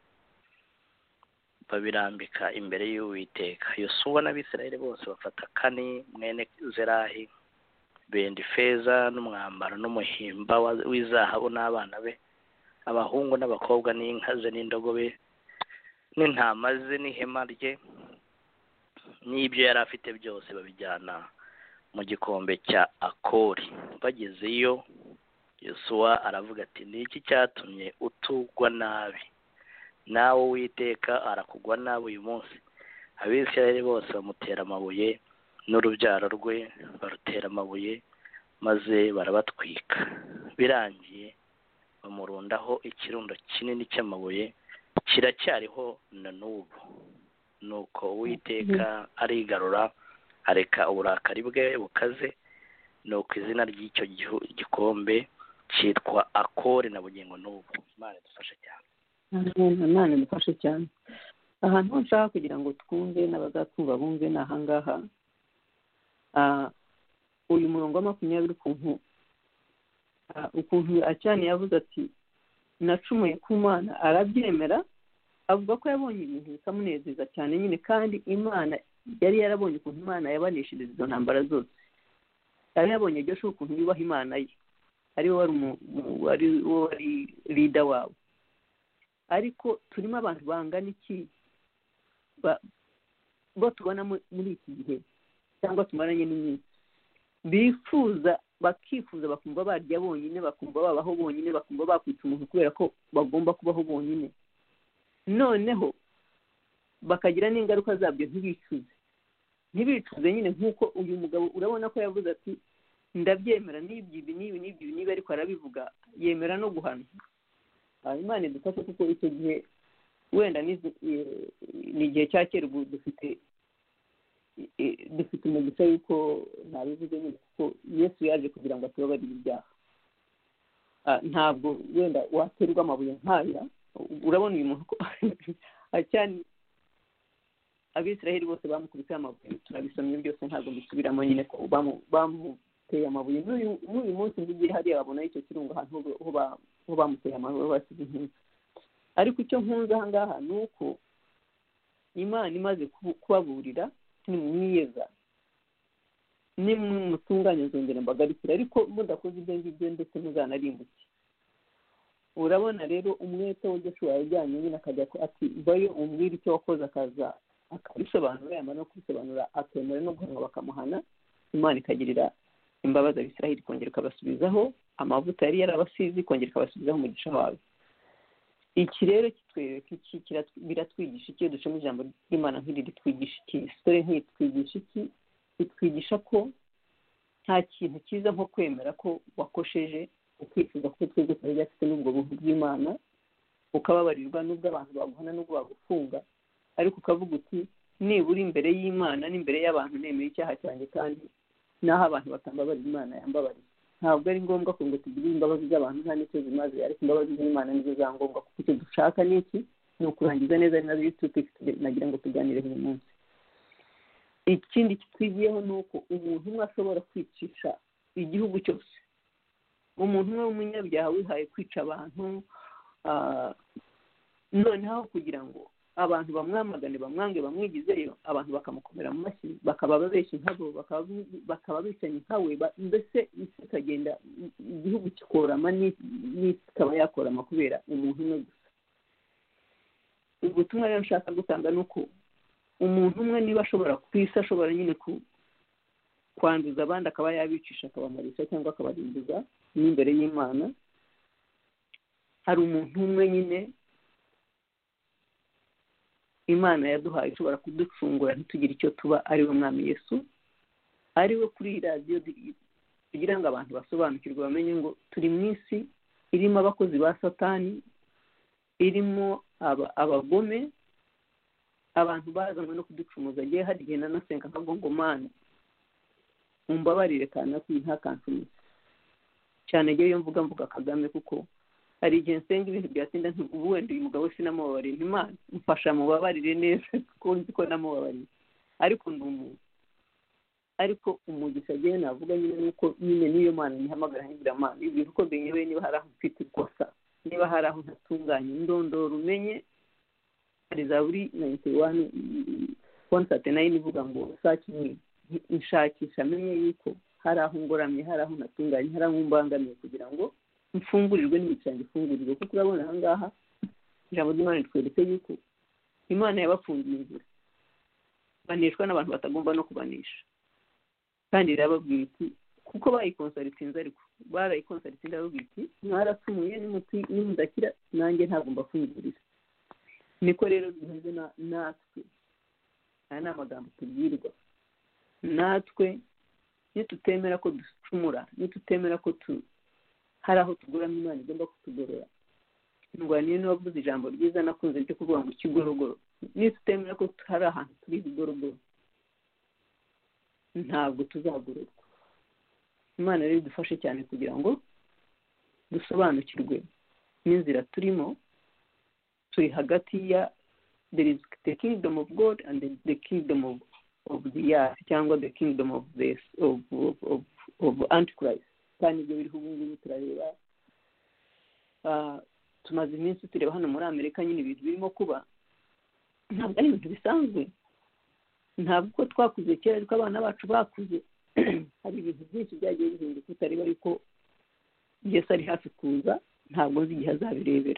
babirambika imbere y'Uwiteka. Yosuwa n'Abisirayeli bose bafata Akani mwene Zerahi, benda ifeza n'umwambaro n'umuhimba w'izahabu n'abana be, abahungu n'abakobwa, n'inka ze n'indogobe n'intama ze n'ihema rye n'ibyo yari afite byose, babijyana mu gikombe cya Akori. Bagezeyo Yosuwa aravuga ati ni iki cyatumye utugwa nabi, nawe Uwiteka arakugwa nabi uyu munsi. Abisirayeli bose bamutera amabuye n'urubyaro rwe barutera amabuye maze barabatwika. Birangiye bamurundaho ikirundo kinini cy'amabuye kiracyariho na n'ubu. Nuko Uwiteka arigarura areka uburakari bwe bukaze, nuko izina ry'icyo gikombe cyitwa Akori na bugingo n'ubu. Imana idufashe cyane. Imana idufashe cyane. Ahantu nshaka kugira ngo twumve n'abazatwumva bumve ni ahangaha. Uyu murongo wa makumyabiri ukuntu ukuntu Acani yavuze ati nacumuye ku Mana, arabyemera, avuga ko yabonye ibintu bikamunezeza cyane nyine, kandi Imana yari yarabonye ukuntu Imana yabanesheje izo ntambara zose. Yari yabonye Joshua ukuntu yubaha Imana ye, ari we wari wari leader wabo. Ariko turimo abantu bangana iki bo tubona muri iki gihe cyangwa tumaranye n'iminsi, bifuza bakifuza bakumva barya bonyine, bakumva babaho bonyine, bakumva bakwita umuntu kubera ko bagomba kubaho bonyine, noneho bakagira n'ingaruka zabyo ntibicuze ntibicuze nyine. Nk'uko uyu mugabo urabona ko yavuze ati ndabyemera n'ibyo ibi n'ibi n'ibi niba, ariko arabivuga yemera no guhana. Imana idufashe kuko icyo gihe wenda ni igihe cya kera, ubu dufite dufite umugisha yuko ntabivuze nyine kuko Yesu yaje kugira ngo atubabarire ibyaha. Ntabwo wenda waterwa amabuye nk'aya. Urabona uyu muntu ko cyane Abisirayeli bose bamukubise amabuye, turabisomye byose ntabwo mbisubiramo nyine ko bamuteye amabuye. N'uyu munsi ngiye hariya babona icyo kirungo ahantu ho bamuteye amabuye basize inkingi. Ariko icyo nkunze aha ngaha ni uko Imana imaze kubaburira nimwiyeza nimutunganye nzongera mbagarukira, ariko mudakoze ibyo ngibyo ndetse muzanarimbuke. Urabona rero umwete wo Joshua yajyanye nyine akajya ati vayo umbwire icyo wakoze, akaza akabisobanura, yamara no kubisobanura akemera no guhanwa bakamuhana. Imana ikagirira imbabazi Abisirayeli, kongera ikabasubizaho amavuta yari yarabasize, kongera ikabasubizaho umugisha wawe. Iki rero kitwereka iki, biratwigisha iki? Dushoma ijambo ry'Imana nk'iri ritwigisha iki? Sitore nk'iyi twigisha iki? Bitwigisha ko nta kintu cyiza nko kwemera ko wakosheje, ukifuza ko twebwe twari dufite n'ubwo buntu bw'Imana, ukababarirwa n'ubwo abantu baguhana n'ubwo bagufunga, ariko ukavuga uti nibura imbere y'Imana n'imbere y'abantu nemeye icyaha cyanjye, kandi naho abantu batambabarira Imana yambabariye. Ntabwo ari ngombwa ko ngo tugire imbabazi z'abantu nta n'icyo zimaze, ariko imbabazi z'Imana nizo za ngombwa, kuko icyo dushaka ni iki? Ni ukurangiza neza ari nazo topic nagira ngo tuganireho uyu munsi. Ikindi kitwigiyeho ni uko umuntu umwe ashobora kwicisha igihugu cyose. Umuntu umwe w'umunyabyaha wihaye kwica abantu, noneho kugira ngo abantu bamwamagane, bamwange, bamwigizeyo, abantu bakamukomera mu mashyi, bakaba babeshya nkabo, bakaba bicanyi nkawe, mbese isi ikagenda, igihugu kikorama n'isi ikaba yakorama kubera umuntu umwe gusa. Ubutumwa rero nshaka gutanga ni uko umuntu umwe niba ashobora ku isi ashobora nyine kwanduza abandi, akaba yabicisha, akabamarisha cyangwa akabarimbuza n'imbere y'Imana, hari umuntu umwe nyine Imana yaduhaye ushobora kuducungura ntitugire icyo tuba, ari we Mwami Yesu. Ari we kuri radiyo kugira ngo abantu basobanukirwe, bamenye ngo turi mu isi irimo abakozi ba Satani, irimo abagome, abantu bazanywe no kuducumuza. Agiye hari igihe nanasenga nkavuga ngo Mana umbabarire kana ntakansumize cyane. Agiye mvuga mvuga Kagame, kuko hari igihe nsenga ibintu byatinda ubu wenda uyu mugabo sinamubabariye, Imana mfasha mubabarire neza kuko nzi ko namubabariye, ariko ndi umuntu. Ariko umugisha agiye navuga nyine nuko nyine niyo Mana nihamagara ngira Mana ibintu uko binyewe, niba hari aho mfite ikosa, niba hari aho ntatunganye, ndondora umenye. Hari Zaburi ninety one one thirty-nine ivuga ngo search me, nshakisha amenye yuko hari aho ngoramye, hari aho natunganye, hari aho mbangamiye, kugira ngo mfungurirwe n'imicango ifungurirwe. Kuko urabona aha ngaha ijambo ry'Imana ritwereka yuko Imana yabafungiye inzira, baneshwa n'abantu batagomba no kubanisha, kandi irababwira iti kuko bayikonsaritinze ariko barayikonsaritinze aravuga iti mwarapfumuye nimudakira nanjye ntabwo mbafungurira. Niko rero bimeze natwe. Aya ni amagambo tubwirwa. Natwe nitutemera ko ducumura, nitutemera ko tu hari aho tuguramo Imana igomba kutugorora. Ndwaniye n'uwavuze ijambo ryiza nakunze ryo kuvuga ngo ikigorogoro. Nitutemera ko hari ahantu turi igorogoro, ntabwo tuzagororwa. Imana rero idufashe cyane kugira ngo dusobanukirwe n'inzira turimo. Turi hagati ya there is the kingdom of God and the, the kingdom of of the earth, cyangwa the kingdom of this of of of, of Antichrist. Kandi ibyo biriho ubu ngubu turareba. Uh, tumaze iminsi tureba hano muri Amerika nyine ibintu birimo kuba ntabwo ari ibintu bisanzwe. Ntabwo ko twakuze kera ariko abana bacu bakuze. Hari ibintu byinshi byagiye bihinduka utareba ariko Yesu ari hafi kuza, ntabwo nzi igihe azabirebera.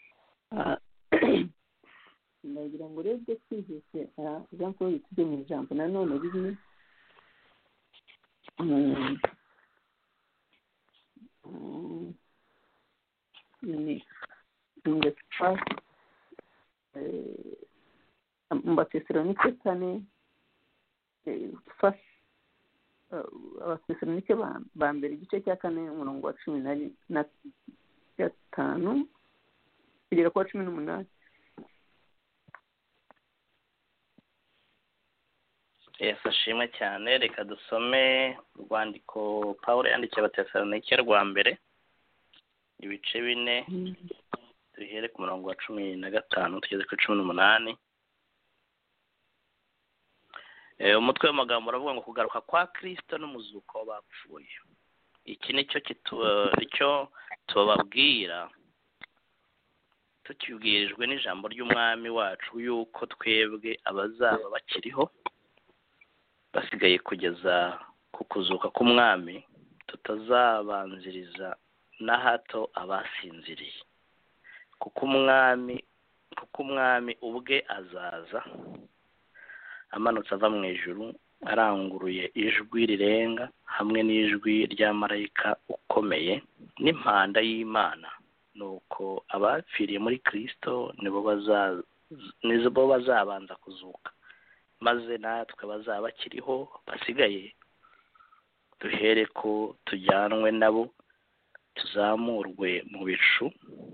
Ndagira ngo rero ibyo twihuse Jean Paul tujye mu ijambo nanone rimwe. ni in the first mu Batesalonike kane first Abatesalonike ba mbere igice cya kane umurongo wa cumi na gatanu kugera ku wa cumi n'umunani. Yesu ashimwe cyane. Reka dusome urwandiko Pawulo yandikiye Abatesalonike rwa mbere ibice bine duhere ku murongo wa cumi na gatanu tugeze ku cumi n'umunani. Umutwe w'amagambo uravuga ngo kugaruka kwa Kristo n'umuzuko w'abapfuye. Iki nicyo icyo tubabwira tukibwirijwe n'ijambo ry'umwami wacu yuko twebwe abazaba bakiriho basigaye kugeza ku kuzuka k'umwami tutazabanziriza na hato abasinziriye, kuko umwami kuko umwami ubwe azaza amanutse ava mu ijuru aranguruye ijwi rirenga hamwe n'ijwi rya marayika ukomeye n'impanda y'Imana, nuko abapfiriye muri Kristo nibo bazaza nibo bazabanza kuzuka, maze natwe bazaba bakiriho basigaye duhere ko tujyanwe nabo tuzamurwe mu bicu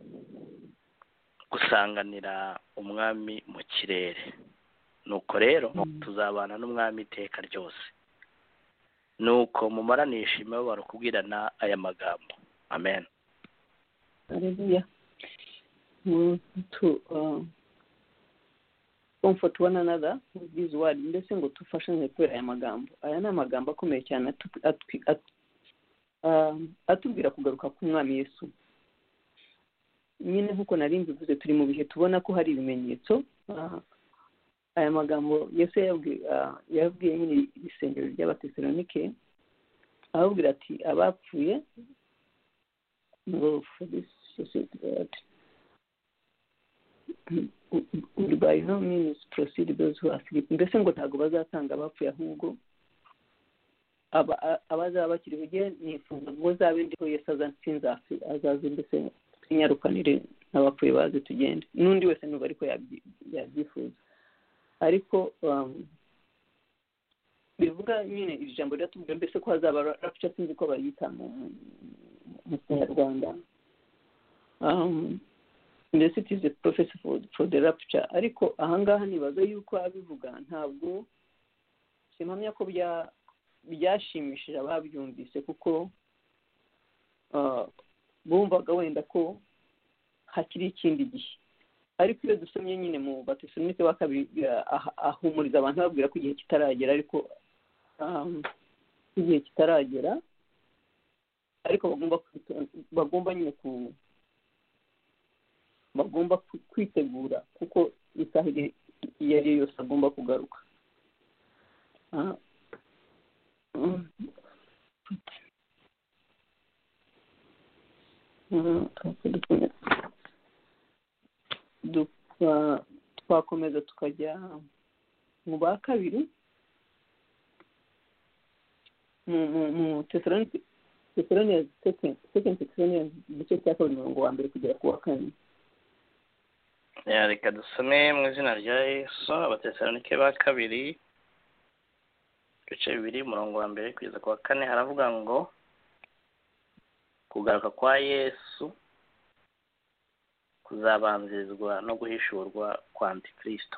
gusanganira umwami mu kirere. Nuko rero tuzabana n'umwami iteka ryose. Nuko mumaranisha imibabaro kubwirana aya magambo. Amen. Hallelujah. To uh, comfort one another with this word. Mbese ngo tufashanye kubera aya magambo. Aya ni amagambo akomeye cyane atubwira kugaruka k'umwami Yesu. Nyine nk'uko nari mbivuze turi mu bihe tubona ko hari ibimenyetso. Aya magambo Yesu yabwiye nyine isengero ry'Abatesalonike ababwira ati abapfuye ngo for this by no means proceed those who are asleep. Mbese ngo ntabwo bazatanga abapfuye ahubwo abazaba bakiri bugiye nifuza ngo zabe ndiho Yesu azansinza azaze mbese twinyarukanire n'abapfuye baze tugende, n'undi wese nuba ariko yabyifuza. Ariko bivuga nyine iri jambo ryatubwira mbese ko hazaba rapture, sinzi ko bayita mu Kinyarwanda. Mbese it is a prophecy for, for the rapture. Ariko ahangaha nibaza yuko abivuga ntabwo simpamya ko byashimishije ababyumvise, kuko bumvaga wenda ko hakiri ikindi gihe. Ariko iyo dusomye nyine mu Batesalonike wa kabiri ahumuriza abantu babwira ko igihe kitaragera, ariko igihe kitaragera ariko bagomba bagomba nyine ku bagomba kwitegura, kuko isaha iyo ari yose agomba kugaruka. Twakomeza tukajya mu ba kabiri mu mu mu Thessalonike Thessalonians second second Thessalonians igice cya kabiri umurongo wa mbere kugera ku wa kane. Ya, reka dusome mu izina rya Yesu. Abatesalonike ba kabiri ibice bibiri umurongo wa mbere kugeza ku wa kane haravuga ngo kugaruka kwa Yesu kuzabanzirizwa no guhishurwa kwa Antikristo.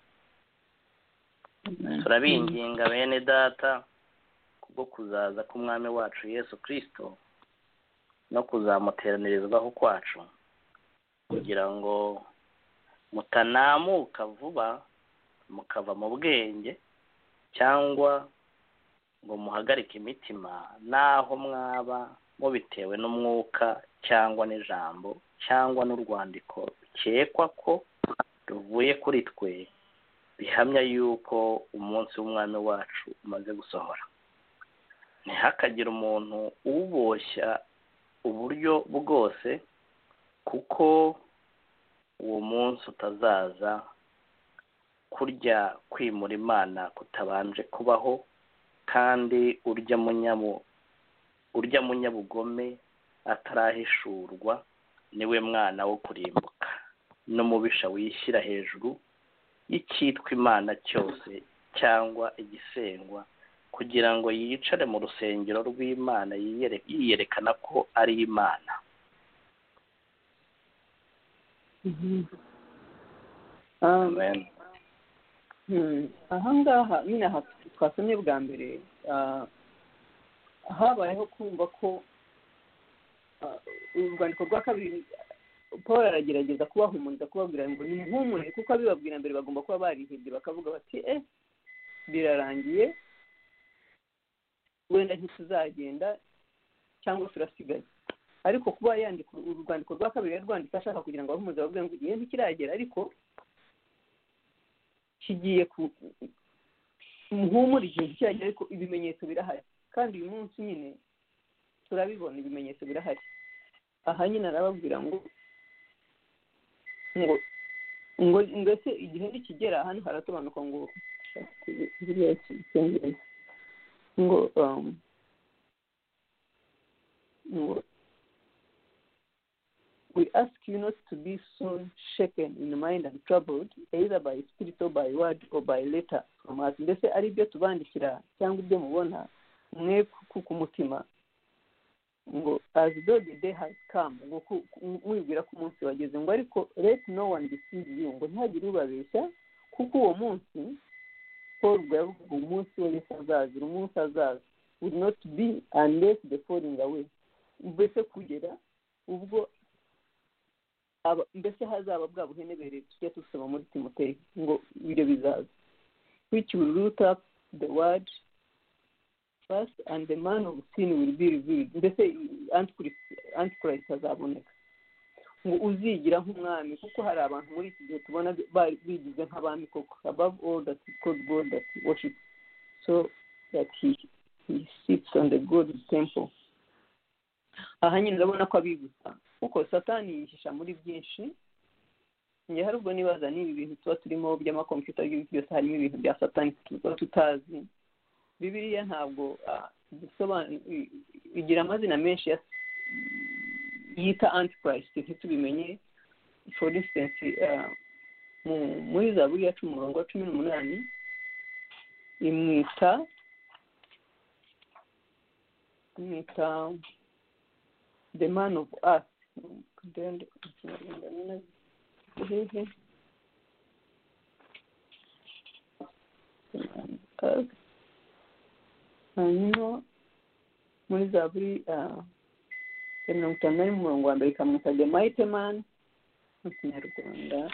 Turabinginga bene data kubwo kuzaza k'umwami wacu Yesu Kristo no kuzamuteranirizwaho kwacu, kugira ngo mutanamuka vuba mukava mu bwenge, cyangwa ngo muhagarike imitima naho mwaba mubitewe n'umwuka cyangwa n'ijambo cyangwa n'urwandiko rukekwa ko ruvuye kuri twe, bihamya yuko umunsi w'umwami wacu umaze gusohora. Ntihakagire umuntu uboshya uburyo bwose, kuko uwo munsi utazaza kurya kwimura Imana kutabanje kubaho, kandi urya munyamu urya munyabugome atarahishurwa niwe mwana wo kurimbuka, n'umubisha wishyira hejuru y'icyitwa Imana cyose cyangwa igisengwa, kugira ngo yicare mu rusengero rw'Imana yiyerekana ko ari Imana. Amen. Aha ngaha nyine aha twasomye bwa mbere habayeho kumva ko urwandiko rwa kabiri Paul aragerageza kubahumuriza, kubabwira ngo nimuhumure, kuko abibabwira mbere bagomba kuba barihebye bakavuga bati eh birarangiye, wenda ntituzagenda cyangwa turasigaye. Ariko kuba yandika urwandiko rwa kabiri yarwandika ashaka kugira ngo abahumuze babwire ngo igihe ntikiragera, ariko kigiye ku muhumura igihe ntikiragera, ariko ibimenyetso birahari. Kandi uyu munsi nyine turabibona, ibimenyetso birahari. Aha nyine arababwira ngo ngo ngo ndetse igihe nikigera, hano haratobanuka ngo ngo um ngo we ask you not to be soon shaken in mind and troubled, either by spirit or by word or by letter from us. Ndetse ari byo tubandikira cyangwa ibyo mubona mwe ku mutima, ngo as though the day has come, ngo mwibwira ko umunsi wageze, ngo ariko let no one deceive you, ngo ntihagire ubabeshya, kuko uwo munsi Paul yavuga umunsi wa Yesu azazira, umunsi azaza will not be unless the falling away, mbese kugera ubwo mbese hazaba bwa buhenebere tujya dusoma muri Timoteyo, ngo ibyo bizaza, which will root up the word first and the man of sin will be revealed. Mbese Antichrist azaboneka, ngo uzigira nk'umwami, kuko hari abantu muri iki gihe tubona bigize nk'abami koko, above all that is called God that worship, so that he, he sits on the God's temple. Aha nyine ndabona ko abigusa, kuko Satani yihisha muri byinshi. Njye hari ubwo nibaza n'ibi bintu tuba turimo by'amakompiyuta byose harimo ibintu bya Satani tuba tutazi. Bibiliya ntabwo igira amazina menshi yita Antichrist ntitubimenye. For instance, muri Zaburi ya cumi umurongo wa cumi n'umunani imwita imwita the man of earth. hanyuma muri Zaburi ya mirongo itanu n'imwe umurongo wa mbere ikamwita the mighty man mu Kinyarwanda.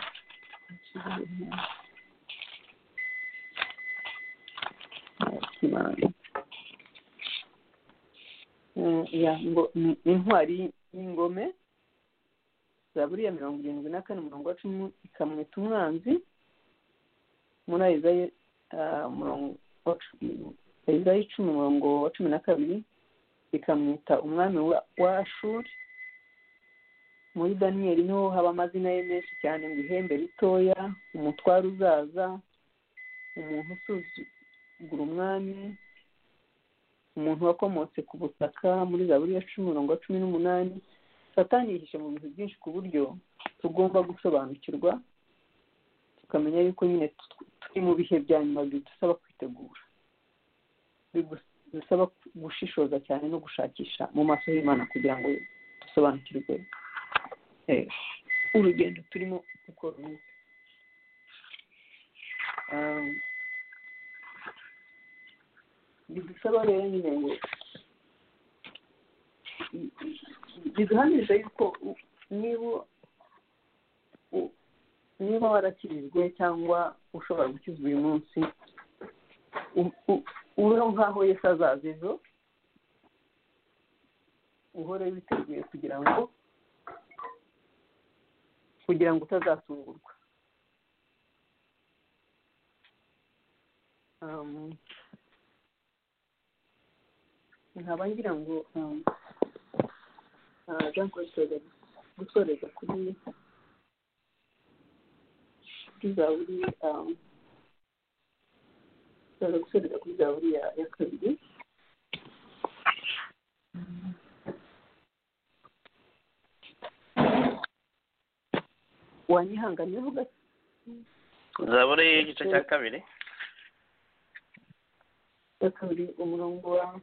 ya ngo intwari y'ingome. Zaburi ya mirongo irindwi na kane umurongo wa cumi ikamwita umwanzi. Muri Isaiah umurongo Isaiah icumi umurongo wa cumi na kabiri ikamwita umwami wa Ashuri. Muri Daniyeli niho haba amazina ye menshi cyane, ngo ihembe ritoya, umutware uzaza, umuntu usuzugura umwami, umuntu wakomotse ku butaka muri zaburi ya cumi umurongo wa cumi n'umunani. Satani yihishe mu bintu byinshi ku buryo tugomba gusobanukirwa tukamenya yuko nyine turi mu bihe bya nyuma bidusaba kwitegura, bidusaba gushishoza cyane no gushakisha mu maso y'Imana kugira ngo dusobanukirwe urugendo turimo gukora umunsi. Bidusaba rero nyine ngo biduhamiriza yuko niba niba warakirijwe cyangwa ushobora gukizwa uyu munsi, ubeho nk'aho Yesu azaza ejo, uhore witeguye kugira ngo kugira ngo utazatungurwa. nkaba ngira ngo Jean Claude gusoreza kuri zaburi gusoreza kuri zaburi ya kabiri. Wanyihanganiyeho gato. zaburi y'igice cya kabiri ya kabiri umurongo wa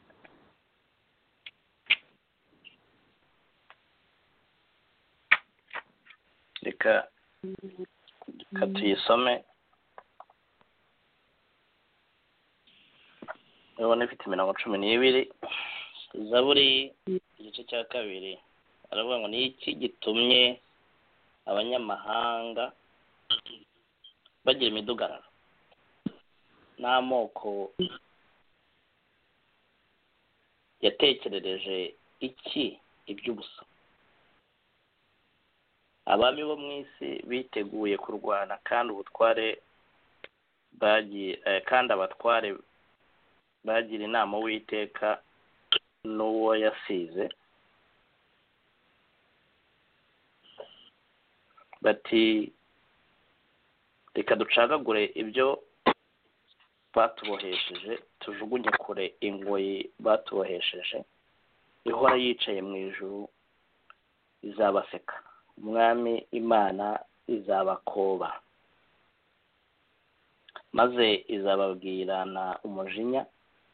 reka reka tuyisome. urabona ifite imirongo cumi n'ibiri. zaburi igice cya kabiri aravuga ngo ni iki gitumye abanyamahanga bagira imidugararo n'amoko yatekerereje iki iby'ubusa? abami bo mu isi biteguye kurwana kandi ubutware bagiye kandi abatware bagira inama Uwiteka n'uwo yasize bati reka ducagagure ibyo batubohesheje, tujugunye kure ingoyi batubohesheje. ihora yicaye mu ijuru izabaseka, umwami Imana izabakoba, maze izababwirana umujinya,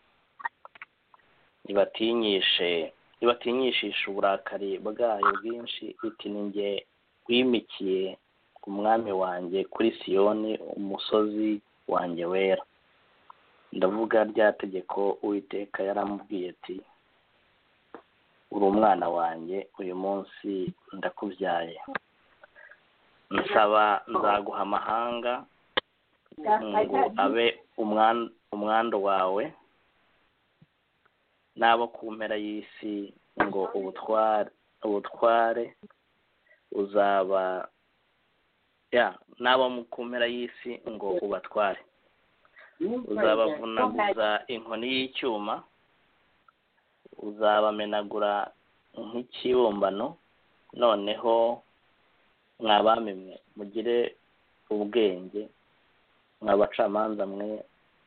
ibatinyishe ibatinyishisha uburakari bwayo bwinshi, iti ni jye wimikiye umwami wanjye kuri Siyoni, umusozi wanjye wera. ndavuga rya tegeko Uwiteka yaramubwiye ati uri umwana wanjye, uyu munsi ndakubyaye. nsaba nzaguha amahanga ngo abe umwando wawe, n'abo ku mpera y'isi ngo ubutware ubutware uzaba ya n'abo ku mpera y'isi ngo ubatware. uzabavunaguza inkoni y'icyuma, uzabamenagura nk'ikibumbano. noneho mwabami mwe mugire ubwenge, mwabacamanza mwe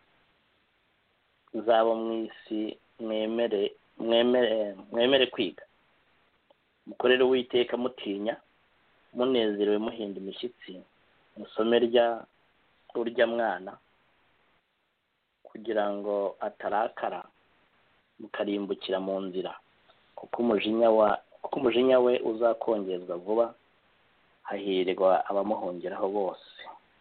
zabo mu isi, mwemere mwemere mwemere kwiga, mukorere Uwiteka mutinya, munezerewe muhinda imishyitsi, musome rya urya mwana, kugira ngo atarakara mukarimbukira mu nzira, kuko umujinya wa kuko umujinya we uzakongezwa vuba. hahirwa abamuhungiraho bose.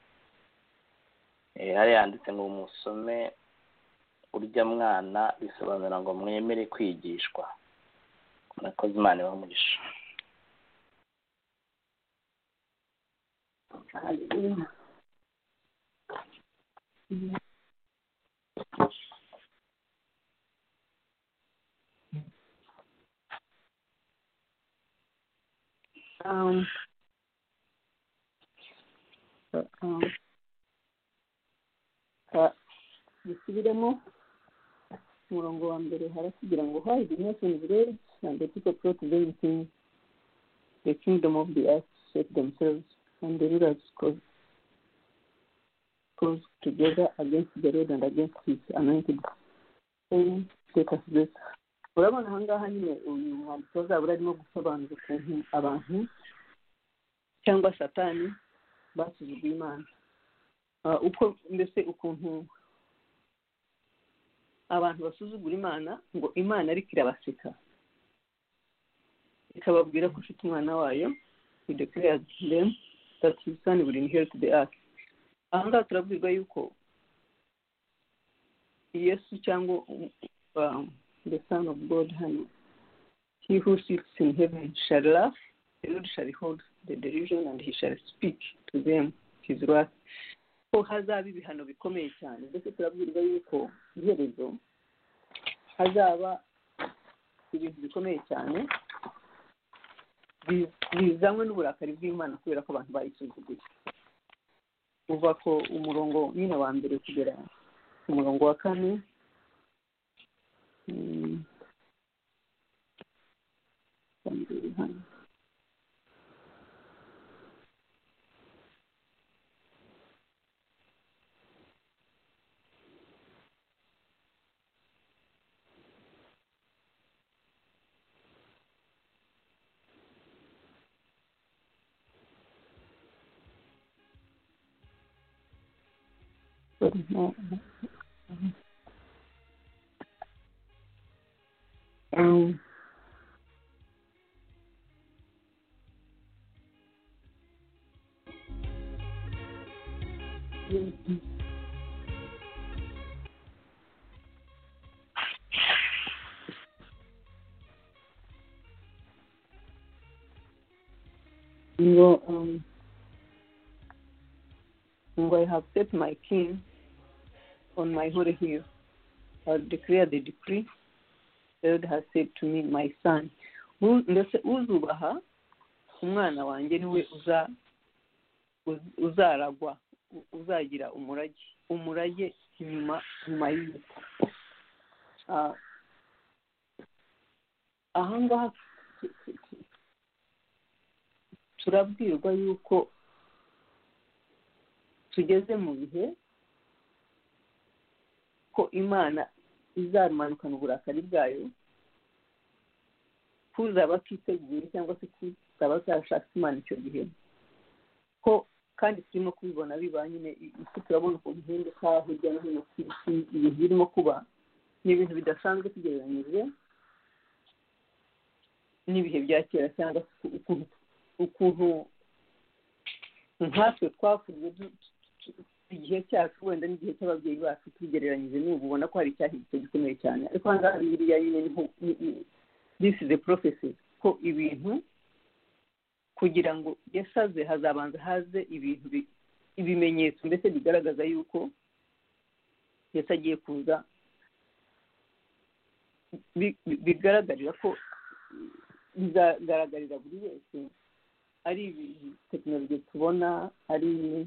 eh hari yanditse ngo musome urya mwana, bisobanura ngo mwemere kwigishwa. murakoze, Imana ibahe umugisha. um um bisubiremo umurongo wa mbere harasigira ngo why the nations rage and the people plot vain things, the kingdom of the earth shake themselves, and the rulers cause cause together against the Lord and against his anointed, saying, reka tugeze urabona aha ngaha nyine uyu mwanditsi wazabura arimo gusobanura ukuntu abantu cyangwa satani basuzuguye imana uko mbese ukuntu abantu basuzugura imana ngo imana ariko irabaseka ikababwira ko ufite umwana wayo we declared them that his son will inherit the earth. Aha ngaha turabwirwa yuko Yesu cyangwa um, the son of God hano, he who sits in heaven shall laugh, the Lord shall hold the derision and he shall speak to them his wrath. Ko hazaba ibihano bikomeye cyane ndetse turabwirwa yuko iherezo hazaba ibintu bikomeye cyane bizanywe n'uburakari bw'Imana kubera ko abantu bayisuzuguye. Uva ko umurongo nyine wa mbere kugera umurongo wa kane mm, um, ngo um, ngo I have set my king on my holy hill. I'll declare the decree. The Lord has said to me, my son, ndetse uzubaha umwana wanjye niwe uza uzaragwa uzagira umurage umurage nyuma nyuma y'uko aha ngaha turabwirwa yuko tugeze mu bihe ko Imana izarumanukana uburakari bwayo kuzaba kiteguye cyangwa se kuzaba cyashaka Imana icyo gihe ko kandi turimo kubibona biba nyine isi turabona ukuntu hinduka hirya no hino ku isi ibintu birimo kuba ni ibintu bidasanzwe tugereranyije n'ibihe bya kera cyangwa ukuntu ukuntu nkatwe twakuze igihe cyacu wenda n'igihe cy'ababyeyi bacu tugereranyije n'ubu ubona ko hari icyahindutse gikomeye cyane ariko aha ngaha biriya nyine this is a prophecy ko ibintu kugira ngo yasaze hazabanza haze ibintu ibimenyetso mbese bigaragaza yuko Yesu agiye kuza bigaragarira ko bizagaragarira buri wese ari ibintu tekinoloji tubona ari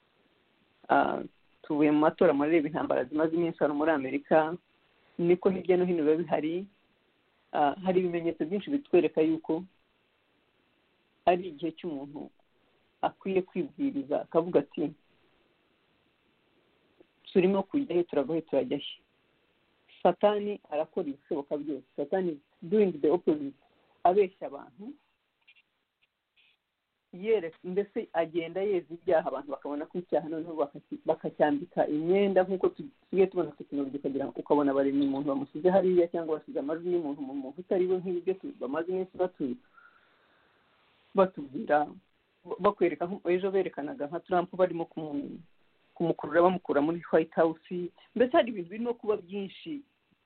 tuvuye mu matora murareba intambara zimaze iminsi hano muri Amerika niko hirya no hino biba bihari hari ibimenyetso byinshi bitwereka yuko ari igihe cy'umuntu akwiye kwibwiriza akavuga ati turimo kujyahe turavahe turajyahe. Satani arakora ibishoboka byose. Satani doing the opposite, abeshya abantu yere mbese agenda yeza ibyaha abantu bakabona ko icyaha noneho bakacyambika imyenda nk'uko tugiye tubona tekinoloji kugira ngo ukabona bari ni umuntu bamusize hariya cyangwa basize amajwi y'umuntu mu muntu utari we nk'ibyo bamaze iminsi batu batubwira bakwereka ejo berekanaga nka Trump barimo kumukurura bamukura muri White House. Mbese hari ibintu birimo kuba byinshi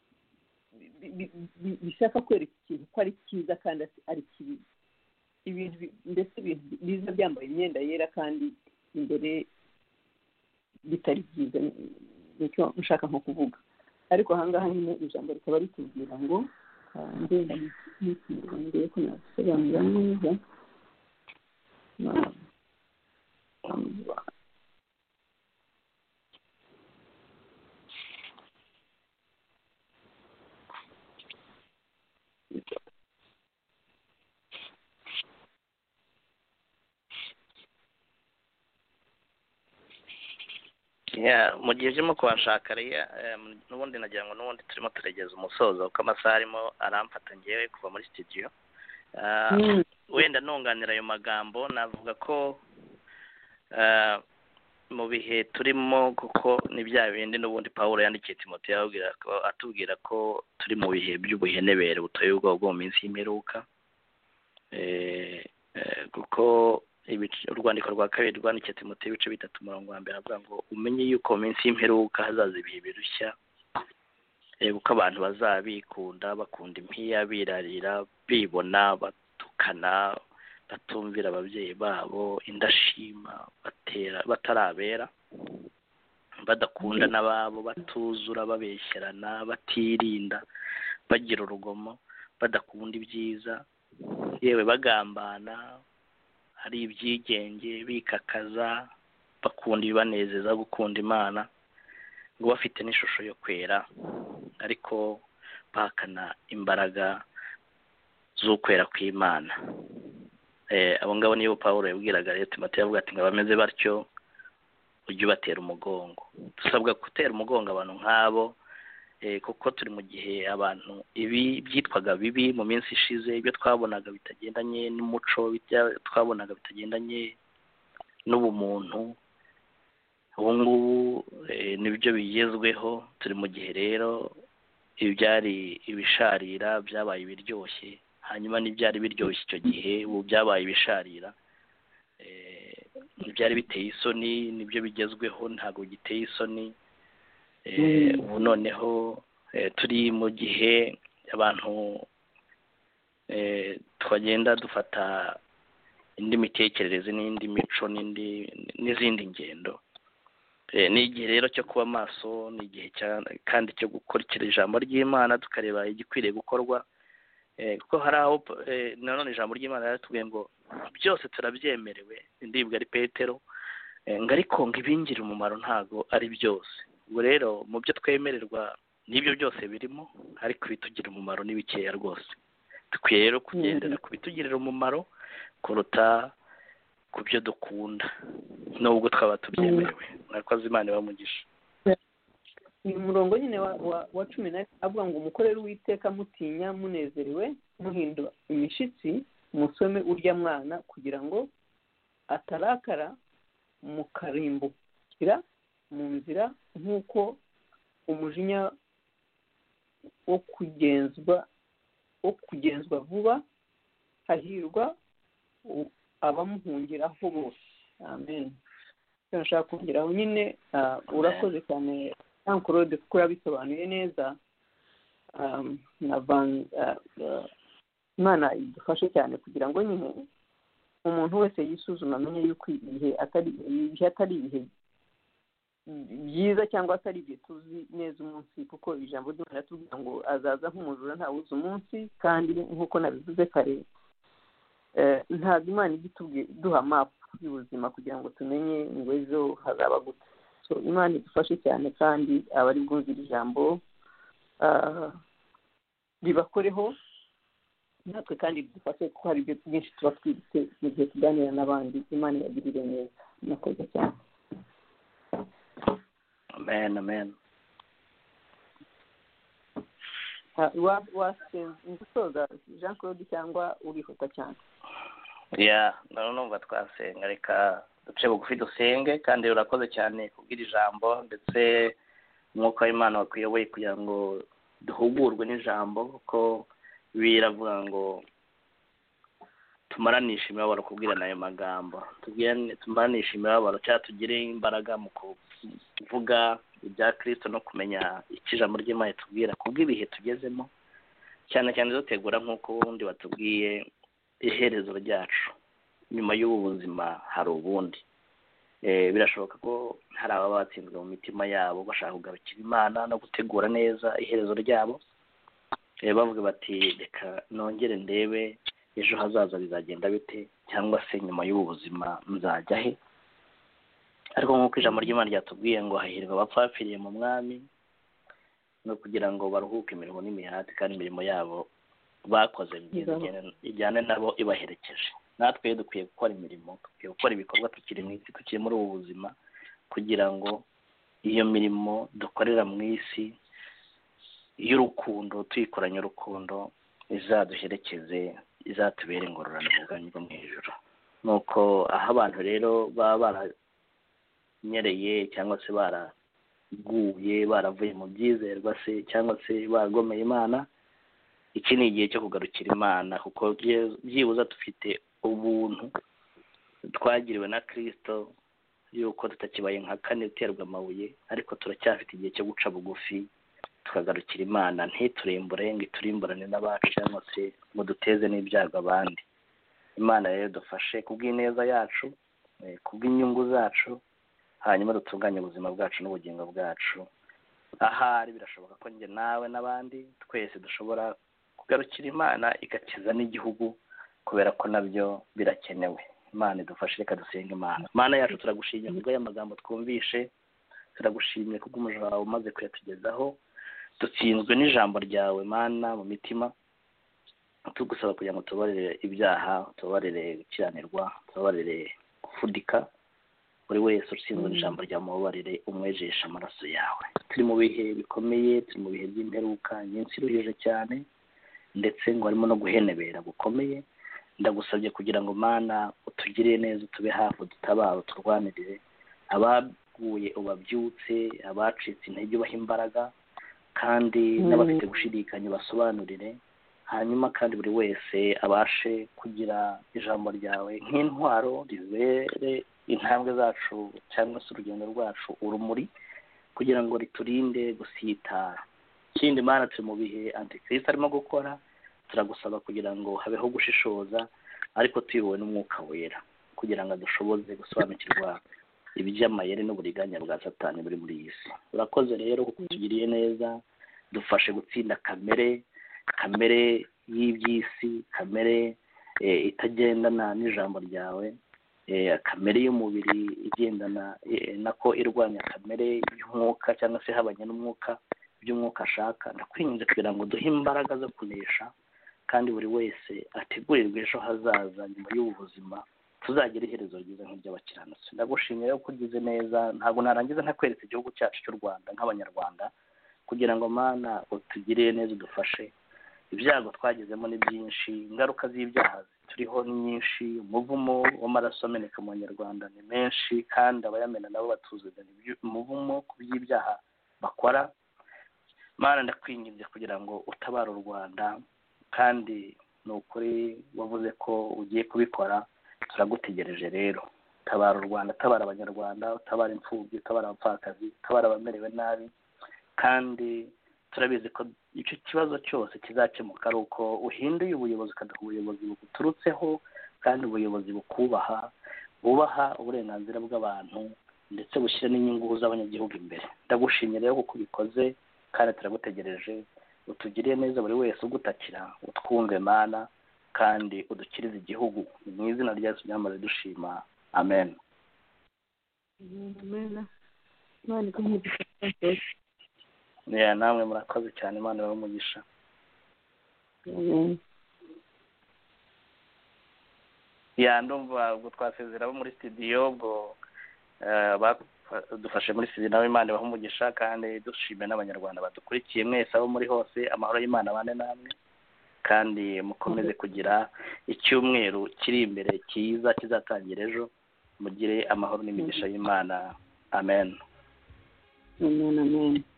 bishaka kwereka ikintu ko ari cyiza kandi ari kibi, ibintu mbese ibintu biza byambaye imyenda yera kandi imbere bitari byiza. Nicyo nshaka nko kuvuga, ariko aha ngaha nyine ijambo rikaba ritubwira ngo ngenda ngiye ko nasobanura neza ya mu gihe urimo kuhashaka rero n'ubundi nagira ngo n'ubundi turimo turegeza umusozo kuko amasaha arimo aramfata ngewe kuva muri studio. Wenda ntunganira ayo magambo navuga ko mu bihe turimo kuko ni bya bindi n'ubundi Pawulo yandikiye Timoteyo ababwira ko atubwira ko turi mu bihe by'ubuhenebere buteye ubwoba bwo mu minsi y'imperuka, kuko urwandiko rwa kabiri rwandikiye Timoteyo ibice bitatu umurongo wa mbere avuga ngo umenye yuko mu minsi y'imperuka hazaza ibihe birushya, kuko abantu bazaba bikunda bakunda impiya, birarira, bibona, batukana, batumvira ababyeyi babo, indashima, batera batarabera, badakunda n'ababo, batuzura, babeshyerana, batirinda, bagira urugomo, badakunda ibyiza, yewe bagambana, hari ibyigenge, bikakaza, bakunda ibibanezeza, gukunda Imana, ngo bafite n'ishusho yo kwera ariko bahakana imbaraga z'ukwera kw'Imana. Abo ngabo niyo Pawulo yabwiraga rero Timoteyo avuga ati ngo bameze batyo ujye ubatera umugongo. Dusabwa gutera umugongo abantu nk'abo kuko turi mu gihe abantu ibi byitwaga bibi mu minsi ishize, ibyo twabonaga bitagendanye n'umuco, twabonaga bitagendanye n'ubumuntu, ubu ngubu nibyo bigezweho. Turi mu gihe rero ibyari ibisharira byabaye ibiryoshye, hanyuma n'ibyari biryoshye icyo gihe ubu byabaye ibisharira. Ibyari biteye isoni nibyo bigezweho, ntabwo giteye isoni. Ubu noneho turi mu gihe abantu twagenda dufata indi mitekerereze n'indi mico n'izindi ngendo. Ni igihe rero cyo kuba maso, ni igihe kandi cyo gukurikira ijambo ry'Imana tukareba igikwiriye gukorwa, kuko hari aho nanone ijambo ry'Imana yaratubwiye ngo byose turabyemerewe, ndibwa ari Petero, ngo ariko ngo ibingira umumaro ntago ari byose. Ubwo rero mu byo twemererwa n'ibyo byose birimo, ariko ibitugira umumaro ni bikeya rwose. Dukwiye rero kugendera ku bitugirira umumaro kuruta ku byo dukunda nubwo twaba tubyemerewe. Murakoze, Imana ibamugisha. Ni umurongo nyine wa cumi na avuga ngo umukorere Uwiteka mutinya munezerewe, muhindura imishitsi, musome urya mwana kugira ngo atarakara mukarimbukira mu nzira nk'uko umujinya wo kugenzwa wo kugenzwa vuba, hahirwa abamuhungiraho bose. Amen. Nshaka kongeraho nyine urakoze cyane Jean Claude kuko yabisobanuye neza. Imana idufashe cyane kugira ngo nyine umuntu wese yisuzuma amenye yuko ibihe atari ibihe atari ibihe byiza cyangwa atari ibyo tuzi neza umunsi, kuko ijambo ry'Imana ritubwira ngo azaza nk'umujura ntawuzi umunsi, kandi nk'uko nabivuze kare ntabwo Imana ijya duha mapu y'ubuzima kugira ngo tumenye ngo ejo hazaba gute. So Imana idufashe cyane, kandi abari bwumvira ijambo ribakoreho natwe, kandi bidufashe kuko hari ibyo byinshi tuba twibutse mu gihe tuganira n'abandi. Imana ibagirire neza. Murakoze cyane. Amen, amen. Wasenga Jean Claude cyangwa urihuta cyane? Ya, numva twasenga. Reka duce bugufi dusenge. Kandi urakoze cyane kubwira ijambo, ndetse umwuka w'Imana wakuyoboye kugira ngo duhugurwe n'ijambo, kuko biravuga ngo tumaranisha imibabaro kubwirana ayo magambo, tumaranisha imibabaro cyangwa tugire imbaraga mu kuvuga ibya Kristo no kumenya icyo ijambo ry'Imana tubwira kubw'ibihe tugezemo, cyane cyane dutegura nk'uko ubundi batubwiye iherezo ryacu. Nyuma y'ubu buzima hari ubundi. Birashoboka ko hari ababa batsinzwe mu mitima yabo bashaka kugarukira Imana no gutegura neza iherezo ryabo, bavuga bati reka nongere ndebe ejo hazaza bizagenda bite, cyangwa se nyuma y'ubu buzima nzajya he. Ariko nk'uko ijambo ry'Imana ryatubwiye ngo hahirwa abapfapfiriye mu mwami, no kugira ngo baruhuke imirimo n'imihati, kandi imirimo yabo bakoze ijyane nabo ibaherekeje. Natwe dukwiye gukora imirimo, dukwiye gukora ibikorwa tukiri mu isi, tukiri muri ubu buzima, kugira ngo iyo mirimo dukorera mu isi y'urukundo, tuyikoranye urukundo, izaduherekeze, izatubera ingororano mu bwami bwo mu ijuru. Nuko aho abantu rero baba baranyereye cyangwa se baraguye, baravuye mu byizerwa se cyangwa se baragomeye Imana, iki ni igihe cyo kugarukira Imana, kuko byibuza dufite ubuntu twagiriwe na Kristo yuko tutakibaye nka kane uterwa amabuye, ariko turacyafite igihe cyo guca bugufi tukagarukira Imana, ntiturembure ngo iturimburane n'abacu cyangwa se ngo duteze n'ibyago abandi. Imana rero dufashe kubw'ineza yacu, kubw'inyungu zacu, hanyuma dutunganye ubuzima bwacu n'ubugingo bwacu. Ahari birashoboka ko njye nawe n'abandi twese dushobora kugarukira Imana igakiza n'igihugu, kubera ko nabyo birakenewe. Imana idufashe, reka dusenga Imana. Mana yacu, turagushimye kubw'aya magambo twumvishe, turagushimye kubw'umuja wawe umaze kuyatugezaho, dutsinzwe n'ijambo ryawe Mana mu mitima, tugusaba kugira ngo tubarire ibyaha, tubarire gukiranirwa, tubarire gufudika, buri wese utsinzwe n'ijambo ryawe mubabarire, umwejesha amaraso yawe. Turi mu bihe bikomeye, turi mu bihe by'imperuka, iminsi iruhije cyane, ndetse ngo harimo no guhenebera gukomeye. Ndagusabye kugira ngo Mana utugirire neza, utube hafi, udutabare, uturwanirire, abaguye ubabyutse, abacitse intege ubaha imbaraga, kandi n'abafite gushidikanya basobanurire, hanyuma kandi buri wese abashe kugira ijambo ryawe nk'intwaro ribere intambwe zacu cyangwa se urugendo rwacu urumuri, kugira ngo riturinde gusitara. Ikindi Mana, turi mu bihe Antikristo arimo gukora, turagusaba kugira ngo habeho gushishoza, ariko tuyobowe n'umwuka wera, kugira ngo dushoboze gusobanukirwa iby'amayeri n'uburiganya bwa Satani buri muri iyi si. Urakoze rero kuko utugiriye neza, dufashe gutsinda kamere kamere y'iby'isi, kamere itagendana n'ijambo ryawe, kamere y'umubiri igendana nako irwanya kamere y'umwuka cyangwa se habanye n'umwuka by'umwuka ashaka. Ndakwinginze kugira ngo duhe imbaraga zo kunesha, kandi buri wese ategurirwe ejo hazaza nyuma y'ubu buzima, tuzagira iherezo ryiza nk'iry'abakiranutsi. Ndagushimira ko ugize neza, ntabwo narangiza ntakweretse igihugu cyacu cy'u Rwanda nk'abanyarwanda, kugira ngo Mana utugirire neza, udufashe. Ibyago twagezemo ni byinshi, ingaruka z'ibyaha turiho ni nyinshi, umuvumo w'amaraso ameneka mu Banyarwanda ni menshi, kandi abayamena nabo batuzuzanya umuvumo ku by'ibyaha bakora. Mana, ndakwinginze kugira ngo utabare u Rwanda, kandi ni ukuri wavuze ko ugiye kubikora, turagutegereje rero. Tabara u Rwanda, tabara Abanyarwanda, utabara imfubyi, utabara abapfakazi, utabara abamerewe nabi, kandi turabizi ko icyo kibazo cyose kizakemuka ari uko uhinduye ubuyobozi, ukaduha ubuyobozi buguturutseho, kandi ubuyobozi bukubaha, bubaha uburenganzira bw'abantu, ndetse bushyira n'inyungu z'abanyagihugu imbere. Ndagushimye rero kuko ubikoze, kandi turagutegereje. Utugiriye neza buri wese ugutakira, utwumve Mana, kandi udukirize igihugu. Ni mu izina rya Yesu byamaze dushima, amen. Amen. Imana iguhe ya namwe murakoze cyane, Imana ibahe umugisha. Amen. Ya ndumva ubwo twasezera abo muri studio, ubwo dufashe muri studio nawe, Imana ibahe umugisha, kandi dushime n'Abanyarwanda badukurikiye mwese abo muri hose. Amahoro y'Imana abane namwe, kandi mukomeze kugira icyumweru kiri imbere cyiza kizatangira ejo. Mugire amahoro n'imigisha y'Imana. Amen. Amen. Amen.